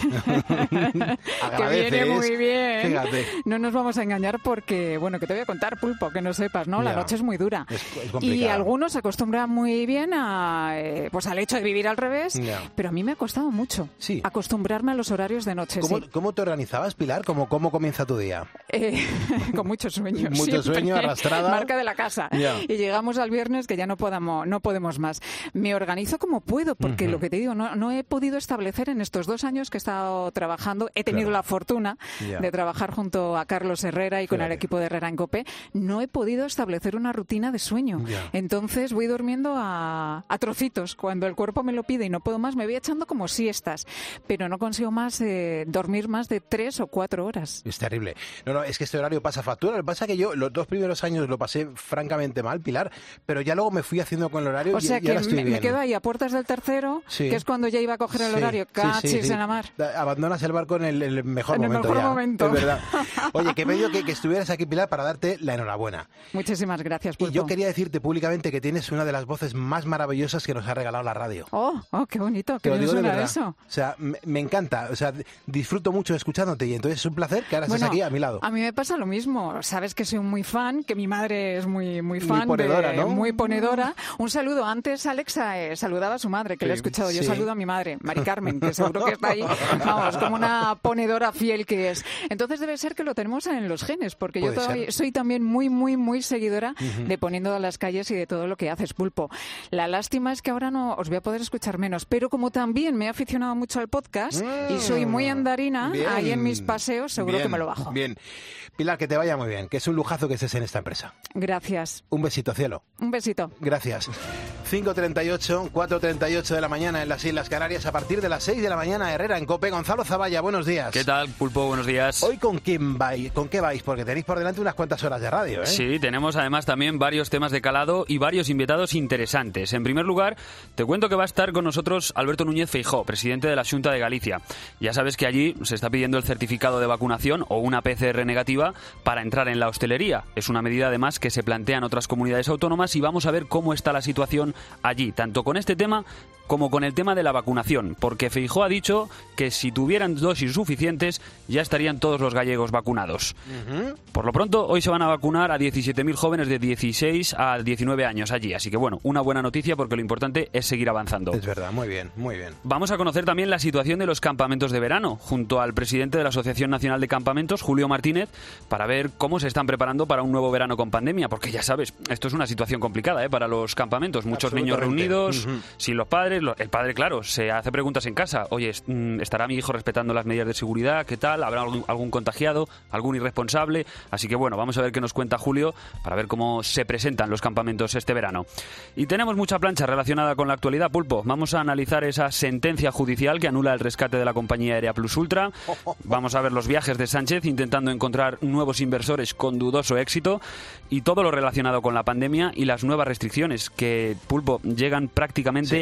que viene muy bien. Fíjate. No nos vamos a engañar porque, bueno, que te voy a contar, Pulpo, que no sepas, ¿no? La ya. noche es muy dura. Es, es y algunos se acostumbran muy bien a, eh, pues al hecho de vivir al revés, yeah. pero a mí me ha costado mucho sí. acostumbrarme a los horarios de noche. ¿Cómo, sí. ¿cómo te organizabas, Pilar? ¿Cómo, cómo comienza tu día? Eh, con mucho sueño. Mucho sueño, arrastrada. Marca de la casa. Yeah. Y llegamos al viernes que ya no podamos, no podemos más. Me organizo como puedo, porque uh-huh. lo que te digo, no, no he podido establecer en estos dos años que he estado trabajando, he tenido claro. la fortuna yeah. de trabajar junto a Carlos Herrera y con claro. el equipo de Herrera en Cope, no he podido establecer una rutina de sueño. Yeah. Entonces voy durmiendo a, a trocitos. Cuando el cuerpo me lo pide y no puedo más, me voy echando como siestas, pero no consigo más eh, dormir más de tres o cuatro horas. Es terrible. No, no, es que este horario pasa factura. Lo que pasa es que yo los dos primeros años lo pasé francamente mal, Pilar, pero ya luego me fui haciendo con el horario o y, sea y que ahora estoy me, bien. me quedo ahí a puertas del tercero, sí. que es cuando ya iba a coger el sí, horario. Cachis sí, sí, sí. en la mar. Abandonas el barco en el, el mejor en momento. En el mejor ya. momento. Es verdad. Oye, que me dio que, que estuvieras aquí, Pilar, para darte la enhorabuena. Muchísimas gracias, Pulpo. Y yo quería decirte públicamente que tienes una de las voces más maravillosas que nos ha regalado la radio. Oh, oh, qué bonito, qué bien suena eso. O sea, me, me encanta, o sea, disfruto mucho escuchándote y entonces es un placer que ahora bueno, estés aquí a mi lado. A mí me pasa lo mismo, sabes que soy muy fan, que mi madre es muy muy fan, muy ponedora, de, ¿no? Muy ponedora. Un saludo, antes Alexa eh, saludaba a su madre, que sí, le he escuchado, yo sí. saludo a mi madre, Mari Carmen, que seguro que está ahí, vamos, como una ponedora fiel que es. Entonces debe ser que lo tenemos en los genes, porque yo todavía, soy también muy, muy, muy seguidora uh-huh. de Poniendo a las calles y de todo lo que haces, Pulpo. La lástima es que ahora no os voy a poder escuchar menos, pero como también me he aficionado mucho al podcast mm, y soy muy andarina, bien, ahí en mis paseos seguro bien, que me lo bajo. Bien. Pilar, que te vaya muy bien, que es un lujazo que estés en esta empresa. Gracias. Un besito, cielo. Un besito. Gracias. cinco treinta y ocho, cuatro treinta y ocho de la mañana en las Islas Canarias, a partir de las seis de la mañana, Herrera en Cope. Gonzalo Zavalla, buenos días. ¿Qué tal, Pulpo? Buenos días. Hoy con quién vais, con qué vais, porque tenéis por delante unas cuantas horas de radio, ¿eh? Sí, tenemos además también varios temas de calado y varios invitados interesantes. En primer lugar, te cuento que va a estar con nosotros Alberto Núñez Feijóo, presidente de la Xunta de Galicia. Ya sabes que allí se está pidiendo el certificado de vacunación o una P C R negativa para entrar en la hostelería. Es una medida además que se plantea en otras comunidades autónomas y vamos a ver cómo está la situación allí, tanto con este tema como con el tema de la vacunación, porque Feijóo ha dicho que si tuvieran dosis suficientes ya estarían todos los gallegos vacunados. Uh-huh. Por lo pronto, hoy se van a vacunar a diecisiete mil jóvenes de dieciséis a diecinueve años allí, así que bueno, una buena noticia porque lo importante es seguir avanzando. Es verdad, muy bien, muy bien. Vamos a conocer también la situación de los campamentos de verano, junto al presidente de la Asociación Nacional de Campamentos, Julio Martínez, para ver cómo se están preparando para un nuevo verano con pandemia, porque ya sabes, esto es una situación complicada ¿eh? para los campamentos, muchos niños reunidos, uh-huh. sin los padres. El padre, claro, se hace preguntas en casa. Oye, ¿estará mi hijo respetando las medidas de seguridad? ¿Qué tal? ¿Habrá algún, algún contagiado? ¿Algún irresponsable? Así que bueno, vamos a ver qué nos cuenta Julio para ver cómo se presentan los campamentos este verano. Y tenemos mucha plancha relacionada con la actualidad, Pulpo. Vamos a analizar esa sentencia judicial que anula el rescate de la compañía aérea Plus Ultra. Vamos a ver los viajes de Sánchez intentando encontrar nuevos inversores con dudoso éxito y todo lo relacionado con la pandemia y las nuevas restricciones que, Pulpo, llegan prácticamente sí. en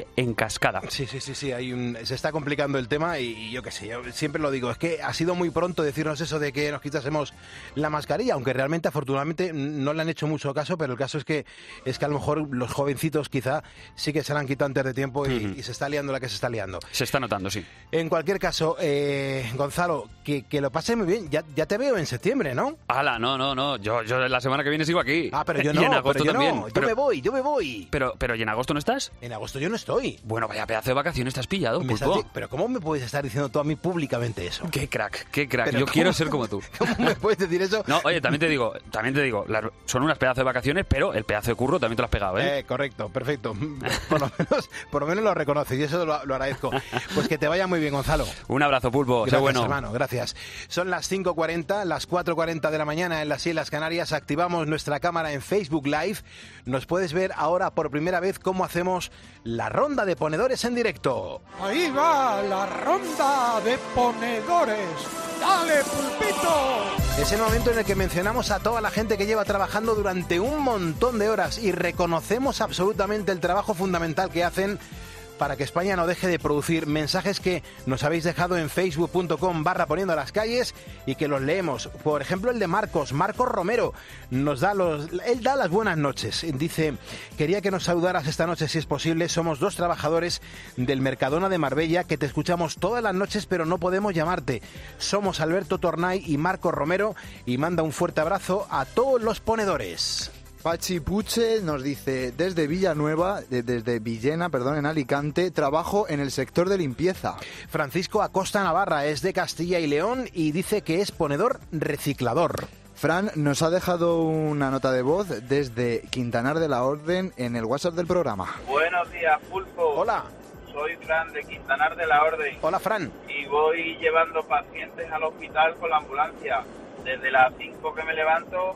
cascada. Sí, sí, sí, sí, hay un, se está complicando el tema y, y yo qué sé, yo siempre lo digo, es que ha sido muy pronto decirnos eso de que nos quitásemos la mascarilla, aunque realmente, afortunadamente, no le han hecho mucho caso, pero el caso es que es que a lo mejor los jovencitos quizá sí que se la han quitado antes de tiempo y, uh-huh. y se está liando la que se está liando. Se está notando, sí. En cualquier caso, eh, Gonzalo, que, que lo pases muy bien, ya, ya te veo en septiembre, ¿no? ¡Hala! No, no, no, yo, yo la semana que viene sigo aquí. Ah, pero yo no, y en agosto pero yo también. no, yo pero, me voy, yo me voy. Pero, pero, ¿y en agosto no estás? En agosto yo no estoy. Bueno, vaya pedazo de vacaciones te has pillado, Me Pulpo. estás, pero ¿cómo me puedes estar diciendo tú a mí públicamente eso? Qué crack, qué crack. Pero yo ¿cómo? quiero ser como tú. ¿Cómo me puedes decir eso? No, oye, también te digo, también te digo, las, son unas pedazos de vacaciones, pero el pedazo de curro también te lo has pegado, ¿eh? Eh, correcto, perfecto. Por lo menos, por lo menos lo reconoces y eso lo, lo agradezco. Pues que te vaya muy bien, Gonzalo. Un abrazo, Pulpo. Gracias, sé bueno. hermano, gracias. Son las cinco cuarenta, las cuatro cuarenta de la mañana en las Islas Canarias. Activamos nuestra cámara en Facebook Live. Nos puedes ver ahora por primera vez cómo hacemos la ronda de ponedores en directo. Ahí va la ronda de ponedores. ¡Dale, Pulpito! Es el momento en el que mencionamos a toda la gente que lleva trabajando durante un montón de horas y reconocemos absolutamente el trabajo fundamental que hacen para que España no deje de producir. Mensajes que nos habéis dejado en facebook punto com barra poniendo a las calles y que los leemos. Por ejemplo, el de Marcos, Marcos Romero, nos da los, él da las buenas noches. Dice, quería que nos saludaras esta noche si es posible. Somos dos trabajadores del Mercadona de Marbella que te escuchamos todas las noches pero no podemos llamarte. Somos Alberto Tornay y Marcos Romero y manda un fuerte abrazo a todos los ponedores. Pachi Puche nos dice, desde Villanueva, de, desde Villena, perdón, en Alicante, trabajo en el sector de limpieza. Francisco Acosta Navarra es de Castilla y León y dice que es ponedor reciclador. Fran nos ha dejado una nota de voz desde Quintanar de la Orden en el WhatsApp del programa. Buenos días, Pulpo. Hola. Soy Fran de Quintanar de la Orden. Hola, Fran. Y voy llevando pacientes al hospital con la ambulancia. Desde las cinco que me levanto...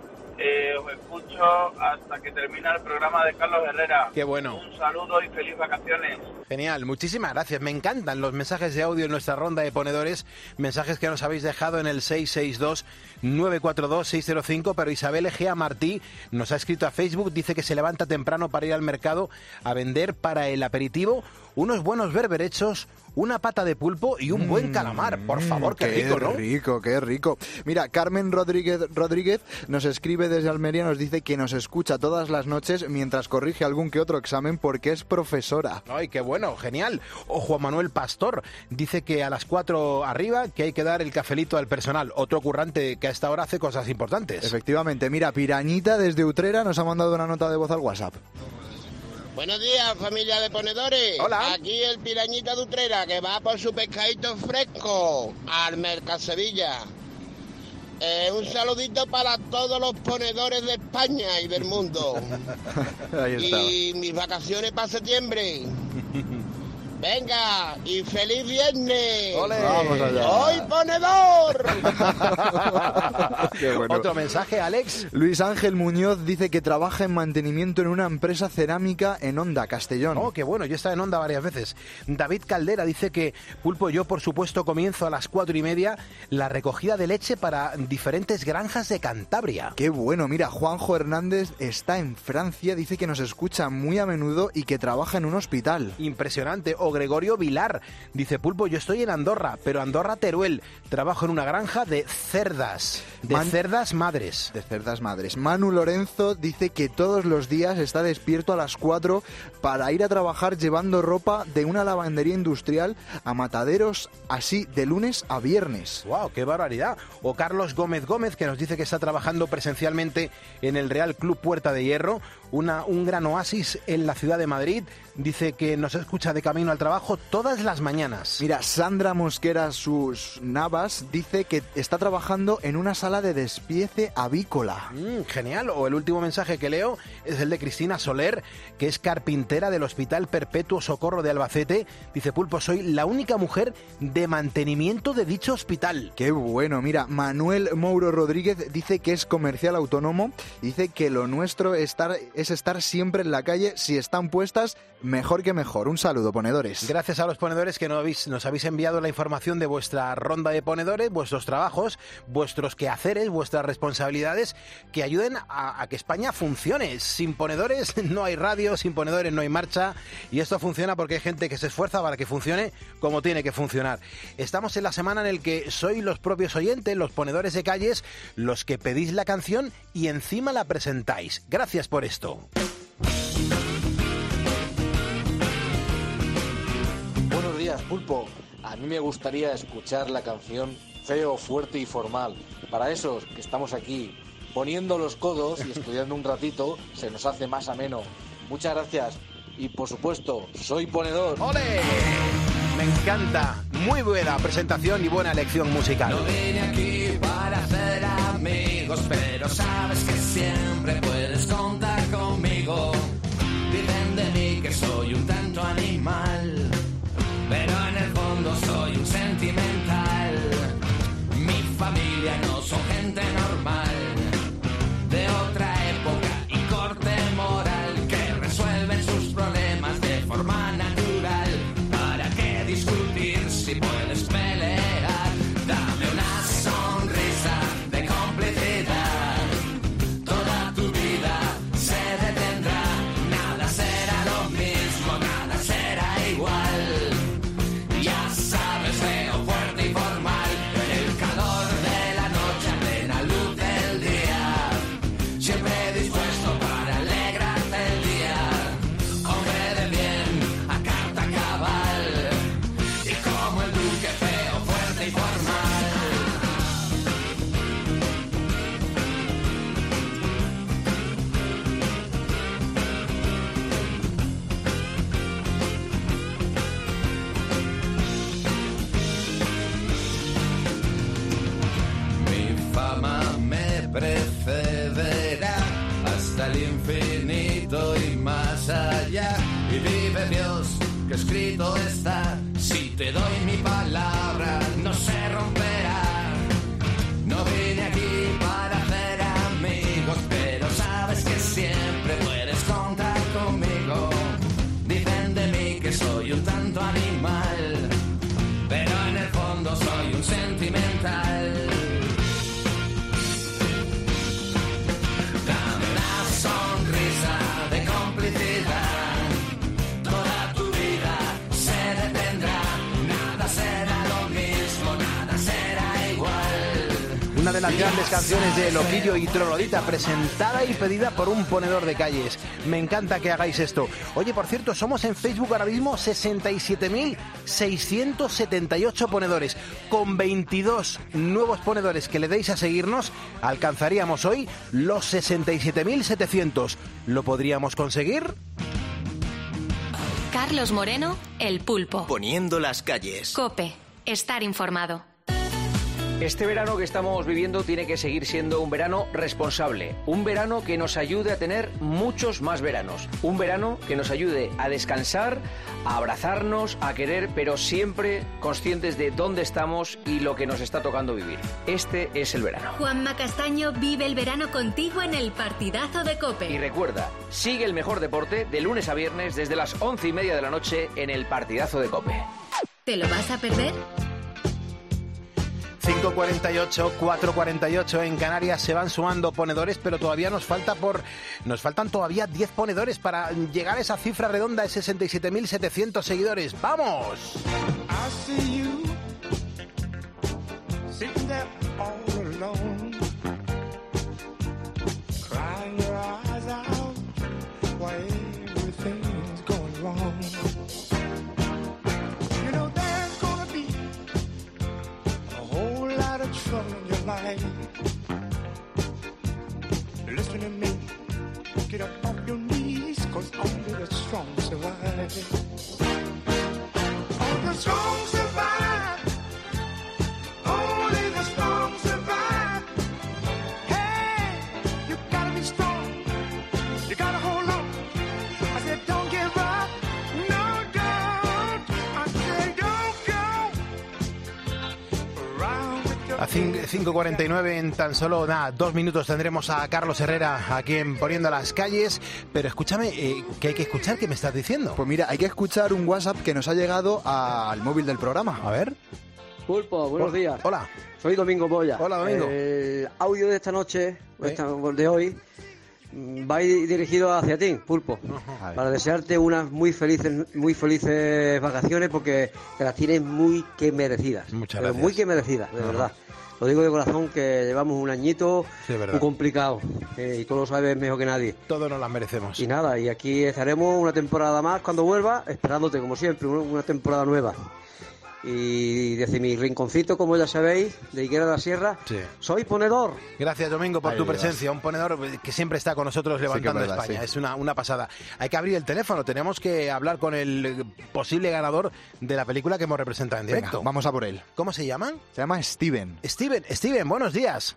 Eh, os escucho hasta que termina el programa de Carlos Herrera. Qué bueno. Un saludo y feliz vacaciones. Genial, muchísimas gracias. Me encantan los mensajes de audio en nuestra ronda de ponedores, mensajes que nos habéis dejado en el seis seis dos, nueve cuatro dos, seis cero cinco, pero Isabel Egea Martí nos ha escrito a Facebook, dice que se levanta temprano para ir al mercado a vender para el aperitivo unos buenos berberechos, una pata de pulpo y un buen calamar. Por favor, qué, qué rico, ¿no? Qué rico, qué rico. Mira, Carmen Rodríguez Rodríguez nos escribe desde Almería, nos dice que nos escucha todas las noches mientras corrige algún que otro examen porque es profesora. Ay, qué bueno, genial. O Juan Manuel Pastor dice que a las cuatro arriba que hay que dar el cafelito al personal. Otro currante que a esta hora hace cosas importantes. Efectivamente. Mira, Pirañita desde Utrera nos ha mandado una nota de voz al WhatsApp. Buenos días, familia de ponedores. Hola. Aquí el Pirañita de Utrera, que va por su pescadito fresco al Mercasevilla. Eh, un saludito para todos los ponedores de España y del mundo. Ahí está. Y mis vacaciones para septiembre. Venga, y feliz viernes. ¡Ole! Vamos allá. ¡Hoy ponedor! Qué bueno. Otro mensaje, Alex. Luis Ángel Muñoz dice que trabaja en mantenimiento en una empresa cerámica en Onda, Castellón. Oh, qué bueno, yo he estado en Onda varias veces. David Caldera dice que, Pulpo, yo por supuesto comienzo a las cuatro y media la recogida de leche para diferentes granjas de Cantabria. Qué bueno, mira, Juanjo Hernández está en Francia, dice que nos escucha muy a menudo y que trabaja en un hospital. Impresionante. O Gregorio Vilar dice, Pulpo, yo estoy en Andorra, pero Andorra Teruel, trabajo en una granja de cerdas, de Man... cerdas madres. De cerdas madres. Manu Lorenzo dice que todos los días está despierto a las cuatro para ir a trabajar llevando ropa de una lavandería industrial a mataderos, así de lunes a viernes. ¡Wow! ¡Qué barbaridad! O Carlos Gómez Gómez, que nos dice que está trabajando presencialmente en el Real Club Puerta de Hierro, una, un gran oasis en la ciudad de Madrid. Dice que nos escucha de camino al trabajo todas las mañanas. Mira, Sandra Mosquera sus Navas dice que está trabajando en una sala de despiece avícola. Mm, genial. O el último mensaje que leo es el de Cristina Soler, que es carpintera del Hospital Perpetuo Socorro de Albacete. Dice, Pulpo, soy la única mujer de mantenimiento de dicho hospital. Qué bueno. Mira, Manuel Mouro Rodríguez dice que es comercial autónomo. Dice que lo nuestro estar, es estar siempre en la calle. Si están puestas, mejor que mejor. Un saludo, ponedores. ponedores. Gracias a los ponedores que nos habéis, nos habéis enviado la información de vuestra ronda de ponedores, vuestros trabajos, vuestros quehaceres, vuestras responsabilidades, que ayuden a, a que España funcione. Sin ponedores no hay radio, sin ponedores no hay marcha, y esto funciona porque hay gente que se esfuerza para que funcione como tiene que funcionar. Estamos en la semana en la que sois los propios oyentes, los ponedores de calles, los que pedís la canción y encima la presentáis. Gracias por esto. Buenos días, Pulpo. A mí me gustaría escuchar la canción Feo, Fuerte y Formal. Para esos que estamos aquí poniendo los codos y estudiando un ratito, se nos hace más ameno. Muchas gracias. Y por supuesto, soy ponedor. ¡Ole! Me encanta. Muy buena presentación y buena elección musical. No vine aquí para hacer amigos, pero sabes que siempre puedes contar conmigo. Dicen de mí que soy un tanto animal, pero en el fondo soy un sentimental. Mi familia no son gente normal, de otra época y corte moral, que resuelven sus problemas de forma natural. ¿Para qué discutir si puedes pelear? Dame una sonrisa de complicidad. Toda tu vida se detendrá. Nada será lo mismo, nada será igual. Ya sabes, feo, fuerte y formal. En el calor de la noche, en plena luz del día, siempre dispuesto para alegrarte el día. Hombre de bien, a carta cabal, y como el duque, feo, fuerte y formal. Mi fama me precederá hasta el infinito y más allá. Y vive Dios, que escrito está, si te doy mi palabra no se romperá. No vine aquí para hacer amigos, pero sabes que siempre puedes contar conmigo. Dicen de mí que soy un tanto animal, pero en el fondo soy un sentimental. Dame una sonrisa de complicidad. Toda tu vida se detendrá. Nada será lo mismo, nada será igual. Una de las grandes canciones de Loquillo y Troglodita, presentada y pedida por un ponedor de calles. Me encanta que hagáis esto. Oye, por cierto, somos en Facebook ahora mismo sesenta y siete mil seiscientos setenta y ocho ponedores. Con veintidós nuevos ponedores que le deis a seguirnos, alcanzaríamos hoy los sesenta y siete mil setecientos. ¿Lo podríamos conseguir? Carlos Moreno, El Pulpo. Poniendo las calles. COPE. Estar informado. Este verano que estamos viviendo tiene que seguir siendo un verano responsable, un verano que nos ayude a tener muchos más veranos, un verano que nos ayude a descansar, a abrazarnos, a querer, pero siempre conscientes de dónde estamos y lo que nos está tocando vivir. Este es el verano. Juanma Castaño vive el verano contigo en el partidazo de COPE. Y recuerda, sigue el mejor deporte de lunes a viernes desde las once y media de la noche en el partidazo de COPE. ¿Te lo vas a perder? cinco cuarenta y ocho, cuatro cuarenta y ocho en Canarias, se van sumando ponedores, pero todavía nos falta por nos faltan todavía diez ponedores para llegar a esa cifra redonda de sesenta y siete mil setecientos seguidores. ¡Vamos! Trouble in your life. Listen to me. Get up off your knees, cause only the strong survive. Only the strong survive. Only the strong survive. Hey, you gotta be strong. You gotta hold on. I said don't give up. No, don't. I said don't go around. cinco cuarenta y nueve, en tan solo nada, dos minutos tendremos a Carlos Herrera aquí en Poniendo las Calles. Pero escúchame, eh, ¿qué hay que escuchar? ¿Qué me estás diciendo? Pues mira, hay que escuchar un WhatsApp que nos ha llegado al móvil del programa. A ver. Pulpo, buenos Hola. días. Hola. Soy Domingo Boya. Hola, Domingo. El audio de esta noche, esta- de hoy, va dirigido hacia ti, Pulpo, para desearte unas muy felices, muy felices vacaciones, porque te las tienes muy que merecidas. Muchas Pero gracias. muy que merecidas, de Ajá. verdad. Lo digo de corazón, que llevamos un añito Sí, es verdad. muy complicado, eh, y tú lo sabes mejor que nadie. Todos nos las merecemos. Y nada, y aquí estaremos una temporada más cuando vuelva, esperándote como siempre, una- una temporada nueva. Y desde mi rinconcito, como ya sabéis, de Higuera de la Sierra, Sí. soy ponedor. Gracias, Domingo, por Ahí tu le das. presencia. Un ponedor que siempre está con nosotros levantando que es verdad, España. sí. Es una, una pasada. Hay que abrir el teléfono. Tenemos que hablar con el posible ganador de la película que hemos representado en directo. Venga, vamos a por él. ¿Cómo se llaman? Se llama Steven. Steven, Steven, buenos días.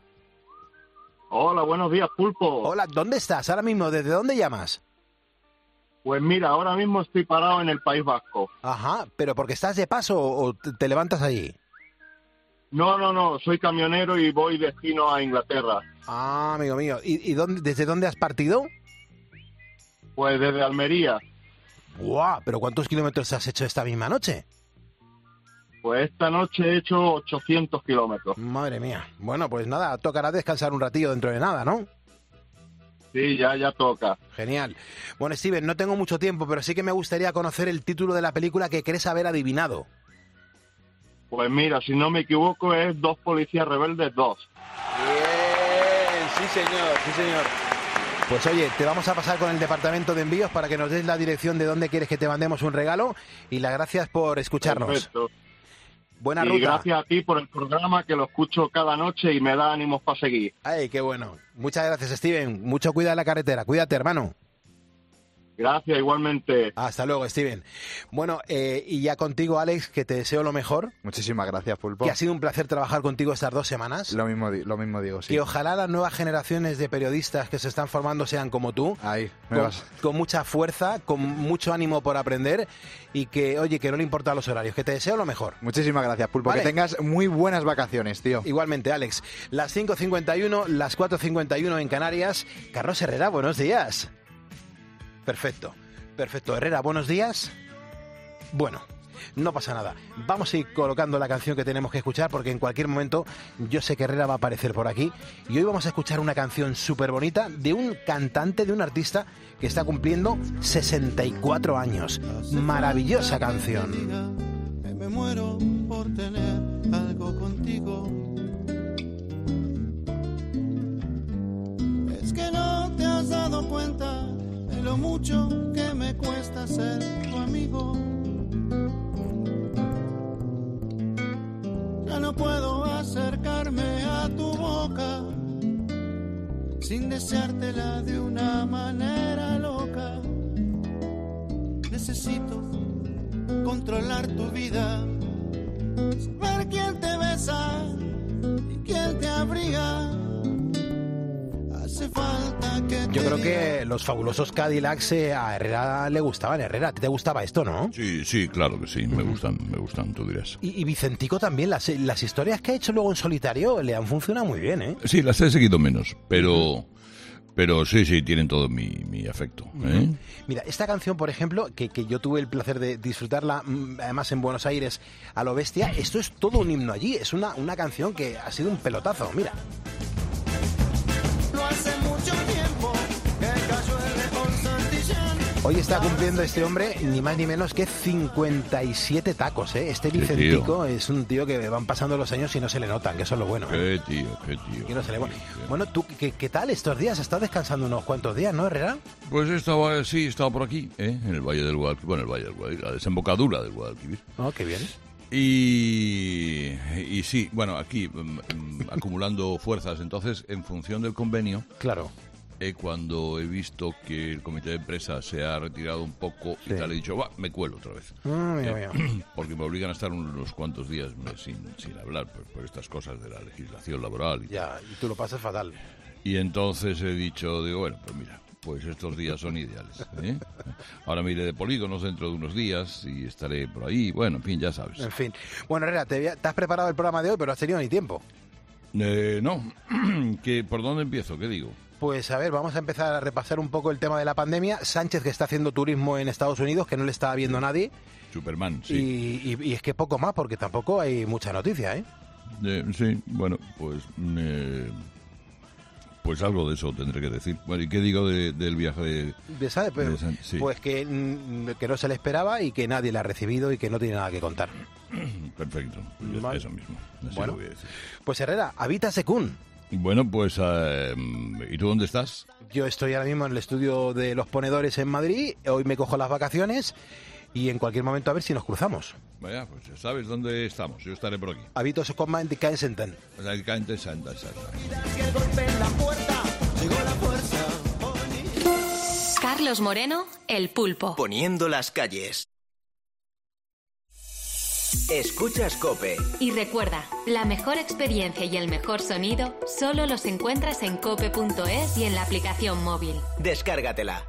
Hola, buenos días, Pulpo. Hola, ¿dónde estás ahora mismo? ¿Desde dónde llamas? Pues mira, ahora mismo estoy parado en el País Vasco. Ajá, pero porque estás de paso o te te levantas allí. No, no, no, soy camionero y voy destino a Inglaterra. Ah, amigo mío. ¿Y, y dónde, desde dónde has partido? Pues desde Almería. ¡Guau! ¿Pero cuántos kilómetros has hecho esta misma noche? Pues esta noche he hecho ochocientos kilómetros. Madre mía. Bueno, pues nada, tocará descansar un ratillo dentro de nada, ¿no? Sí, ya, ya toca. Genial. Bueno, Steven, no tengo mucho tiempo, pero sí que me gustaría conocer el título de la película que crees haber adivinado. Pues mira, si no me equivoco es Dos Policías Rebeldes dos. Bien, sí señor, sí señor. Pues oye, te vamos a pasar con el departamento de envíos para que nos des la dirección de dónde quieres que te mandemos un regalo y las gracias por escucharnos. Perfecto. Buena y ruta. gracias a ti por el programa, que lo escucho cada noche y me da ánimos para seguir. Ay, qué bueno. Muchas gracias, Steven. Mucho cuidado en la carretera. Cuídate, hermano. Gracias, igualmente. Hasta luego, Steven. Bueno, eh, y ya contigo, Alex, que te deseo lo mejor. Muchísimas gracias, Pulpo. Que ha sido un placer trabajar contigo estas dos semanas. Lo mismo, di- lo mismo digo, sí. Que ojalá las nuevas generaciones de periodistas que se están formando sean como tú. Ahí, con, nuevas. con mucha fuerza, con mucho ánimo por aprender y que, oye, que no le importan los horarios. Que te deseo lo mejor. Muchísimas gracias, Pulpo. Vale. Que tengas muy buenas vacaciones, tío. Igualmente, Alex. Las cinco cincuenta y uno, las cuatro cincuenta y uno en Canarias. Carlos Herrera, buenos días. Perfecto. Perfecto. Herrera, buenos días. Bueno, no pasa nada. Vamos a ir colocando la canción que tenemos que escuchar porque en cualquier momento yo sé que Herrera va a aparecer por aquí. Y hoy vamos a escuchar una canción súper bonita de un cantante, de un artista que está cumpliendo sesenta y cuatro años. Maravillosa canción. Que me muero por tener algo contigo. Es que no te has dado cuenta de lo mucho que me cuesta ser tu amigo. Ya no puedo acercarme a tu boca sin deseártela de una manera loca. Necesito controlar tu vida, saber quién te besa y quién te abriga. Hace falta que Yo te creo diga que los fabulosos Cadillacs eh, a Herrera le gustaban. Herrera, ¿a ti te gustaba esto, no? Sí, sí, claro que sí, me gustan, me gustan, tú dirás. Y, y Vicentico también, las, las historias que ha hecho luego en solitario le han funcionado muy bien, ¿eh? Sí, las he seguido menos, pero pero sí, sí, tienen todo mi, mi afecto. ¿eh? Mira, esta canción, por ejemplo, que, que yo tuve el placer de disfrutarla, mm, además en Buenos Aires, a lo bestia, esto es todo un himno allí, es una, una canción que ha sido un pelotazo, mira. no hace mucho tiempo que cayó el león Santillán. Hoy está cumpliendo este hombre ni más ni menos que cincuenta y siete tacos, ¿eh? Este Qué Vicentico es un tío que van pasando los años y no se le notan, que eso es lo bueno. ¿eh? Qué tío, qué tío. Que no se le... Bueno, ¿tú qué, qué tal estos días? ¿Has estado descansando unos cuantos días, no, Herrera? Pues estaba, sí, estaba por aquí, ¿eh? En el Valle del Guadalquivir, bueno, el Valle del Guadalquivir, la desembocadura del Guadalquivir. Oh, qué bien. Y, y sí, bueno, aquí mm, mm, acumulando fuerzas, entonces, en función del convenio. Claro. Eh, cuando he visto que el comité de empresa se ha retirado un poco Sí. y tal, he dicho, va, me cuelo otra vez. Ah, mira, Eh, mira. porque me obligan a estar unos cuantos días eh, sin, sin hablar por, por estas cosas de la legislación laboral. Y, Ya, y tú lo pasas fatal. y entonces he dicho, digo, bueno, pues mira, pues estos días son ideales. ¿eh? Ahora me iré de polígonos dentro de unos días y estaré por ahí. Bueno, en fin, ya sabes. En fin. Bueno, Herrera, te, te has preparado el programa de hoy, pero has tenido ni tiempo. Eh, no. ¿Qué, ¿Por dónde empiezo? ¿Qué digo? Pues a ver, vamos a empezar a repasar un poco el tema de la pandemia. Sánchez, que está haciendo turismo en Estados Unidos, que no le está viendo nadie. Superman, sí. Y, y, y es que poco más, porque tampoco hay mucha noticia, ¿eh? Eh, sí, bueno, pues... Eh, pues algo de eso tendré que decir. Bueno, ¿y qué digo de, del viaje de... de, ¿sabe? Pero, de San, sí. Pues que, que no se le esperaba y que nadie le ha recibido y que no tiene nada que contar. Perfecto, vale. Eso mismo. Así Bueno, lo voy a decir. Pues Herrera, habita Secún. Bueno, pues, eh, ¿y tú dónde estás? Yo estoy ahora mismo en el estudio de Los Ponedores en Madrid. Hoy me cojo las vacaciones y en cualquier momento a ver si nos cruzamos. Vaya, pues ya sabes dónde estamos. Yo estaré por aquí. Habito Secún en Caen Senten. Caen Senten, Carlos Moreno, El Pulpo. Poniendo las calles. Escuchas COPE. Y recuerda, la mejor experiencia y el mejor sonido solo los encuentras en cope punto es y en la aplicación móvil. Descárgatela.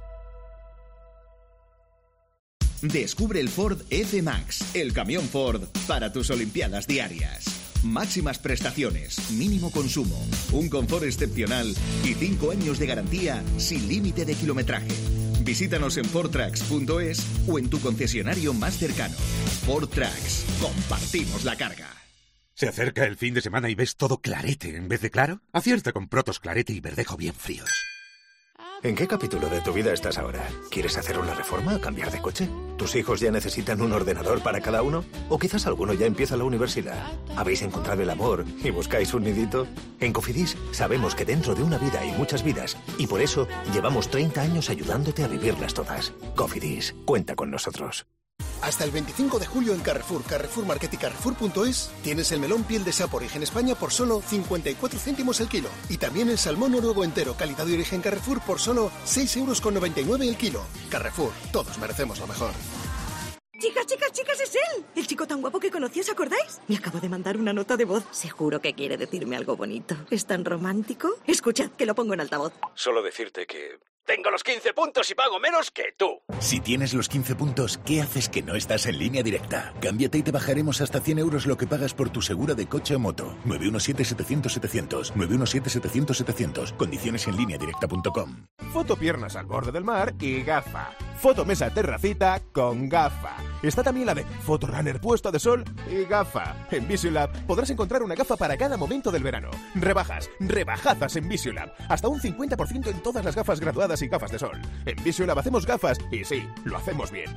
Descubre el Ford F-Max, el camión Ford para tus olimpiadas diarias. Máximas prestaciones, mínimo consumo, un confort excepcional y cinco años de garantía sin límite de kilometraje. Visítanos en ford trucks punto es o en tu concesionario más cercano. Ford Trucks, compartimos la carga. ¿Se acerca el fin de semana y ves todo clarete en vez de claro? Acierta con Protos Clarete y Verdejo bien fríos. ¿En qué capítulo de tu vida estás ahora? ¿Quieres hacer una reforma o cambiar de coche? ¿Tus hijos ya necesitan un ordenador para cada uno? ¿O quizás alguno ya empieza la universidad? ¿Habéis encontrado el amor y buscáis un nidito? En Cofidis sabemos que dentro de una vida hay muchas vidas y por eso llevamos treinta años ayudándote a vivirlas todas. Cofidis, cuenta con nosotros. Hasta el veinticinco de julio en Carrefour, Carrefour Market y Carrefour punto es tienes el melón piel de sapo origen España por solo cincuenta y cuatro céntimos el kilo. Y también el salmón noruego entero, calidad de origen Carrefour por solo seis euros con noventa y nueve el kilo. Carrefour, todos merecemos lo mejor. Chicas, chicas, chicas, es él. El chico tan guapo que conocí, ¿os acordáis? Me acabo de mandar una nota de voz. Seguro que quiere decirme algo bonito. ¿Es tan romántico? Escuchad, que lo pongo en altavoz. Solo decirte que... Tengo los quince puntos y pago menos que tú. Si tienes los quince puntos, ¿qué haces que no estás en Línea Directa? Cámbiate y te bajaremos hasta cien euros lo que pagas por tu seguro de coche o moto. nueve uno siete, setecientos, setecientos. nueve uno siete, setecientos, setecientos. Condiciones en línea directa punto com. Foto piernas al borde del mar y gafa. Foto mesa terracita con gafa. Está también la de Foto runner puesto de sol y gafa. En Visiolab podrás encontrar una gafa para cada momento del verano. Rebajas, rebajazas en Visiolab. Hasta un cincuenta por ciento en todas las gafas graduadas y gafas de sol. En Visiolab hacemos gafas y sí, lo hacemos bien.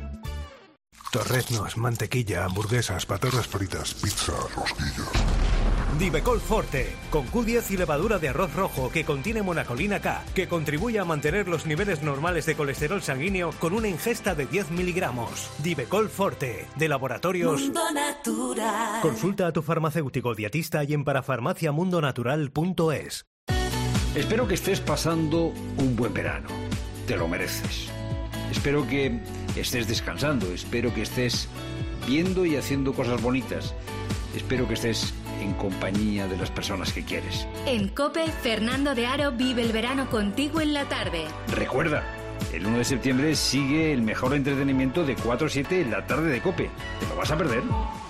Torreznos, mantequilla, hamburguesas, patatas fritas, pizza, rosquillas. Divecol Forte, con Q diez y levadura de arroz rojo que contiene monacolina K, que contribuye a mantener los niveles normales de colesterol sanguíneo con una ingesta de diez miligramos. Divecol Forte, de Laboratorios Mundo Natural. Consulta a tu farmacéutico dietista y en parafarmacia mundo natural punto es. Espero que estés pasando un buen verano. Te lo mereces. Espero que estés descansando. Espero que estés viendo y haciendo cosas bonitas. Espero que estés en compañía de las personas que quieres. En COPE, Fernando de Aro vive el verano contigo en la tarde. Recuerda, el uno de septiembre sigue el mejor entretenimiento de cuatro a siete en la tarde de COPE. ¿Te lo vas a perder?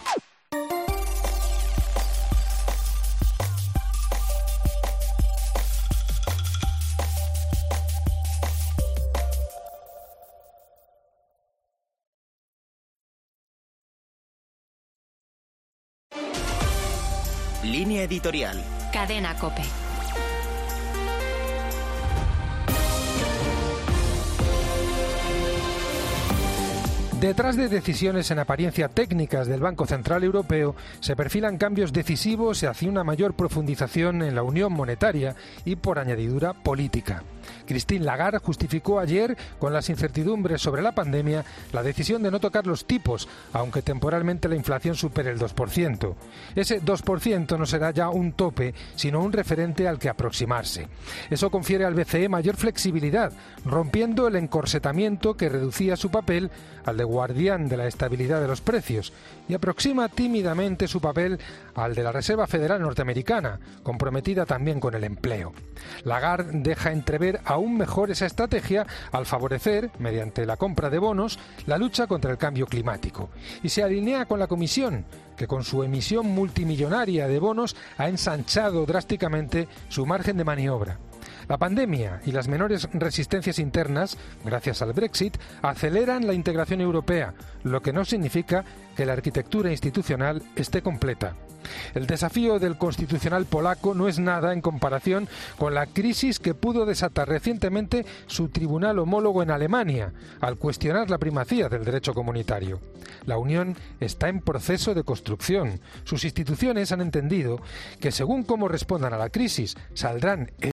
Línea editorial. Cadena COPE. Detrás de decisiones en apariencia técnicas del Banco Central Europeo se perfilan cambios decisivos hacia una mayor profundización en la unión monetaria y, por añadidura, política. Christine Lagarde justificó ayer, con las incertidumbres sobre la pandemia, la decisión de no tocar los tipos, aunque temporalmente la inflación supere el dos por ciento. Ese dos por ciento no será ya un tope, sino un referente al que aproximarse. Eso confiere al B C E mayor flexibilidad, rompiendo el encorsetamiento que reducía su papel al de guardián de la estabilidad de los precios y aproxima tímidamente su papel al de la Reserva Federal norteamericana, comprometida también con el empleo. Lagarde deja entrever aún mejor esa estrategia al favorecer, mediante la compra de bonos, la lucha contra el cambio climático. Y se alinea con la Comisión, que con su emisión multimillonaria de bonos ha ensanchado drásticamente su margen de maniobra. La pandemia y las menores resistencias internas, gracias al Brexit, aceleran la integración europea, lo que no significa que la arquitectura institucional esté completa. El desafío del constitucional polaco no es nada en comparación con la crisis que pudo desatar recientemente su tribunal homólogo en Alemania, al cuestionar la primacía del derecho comunitario. La Unión está en proceso de construcción. Sus instituciones han entendido que según cómo respondan a la crisis, saldrán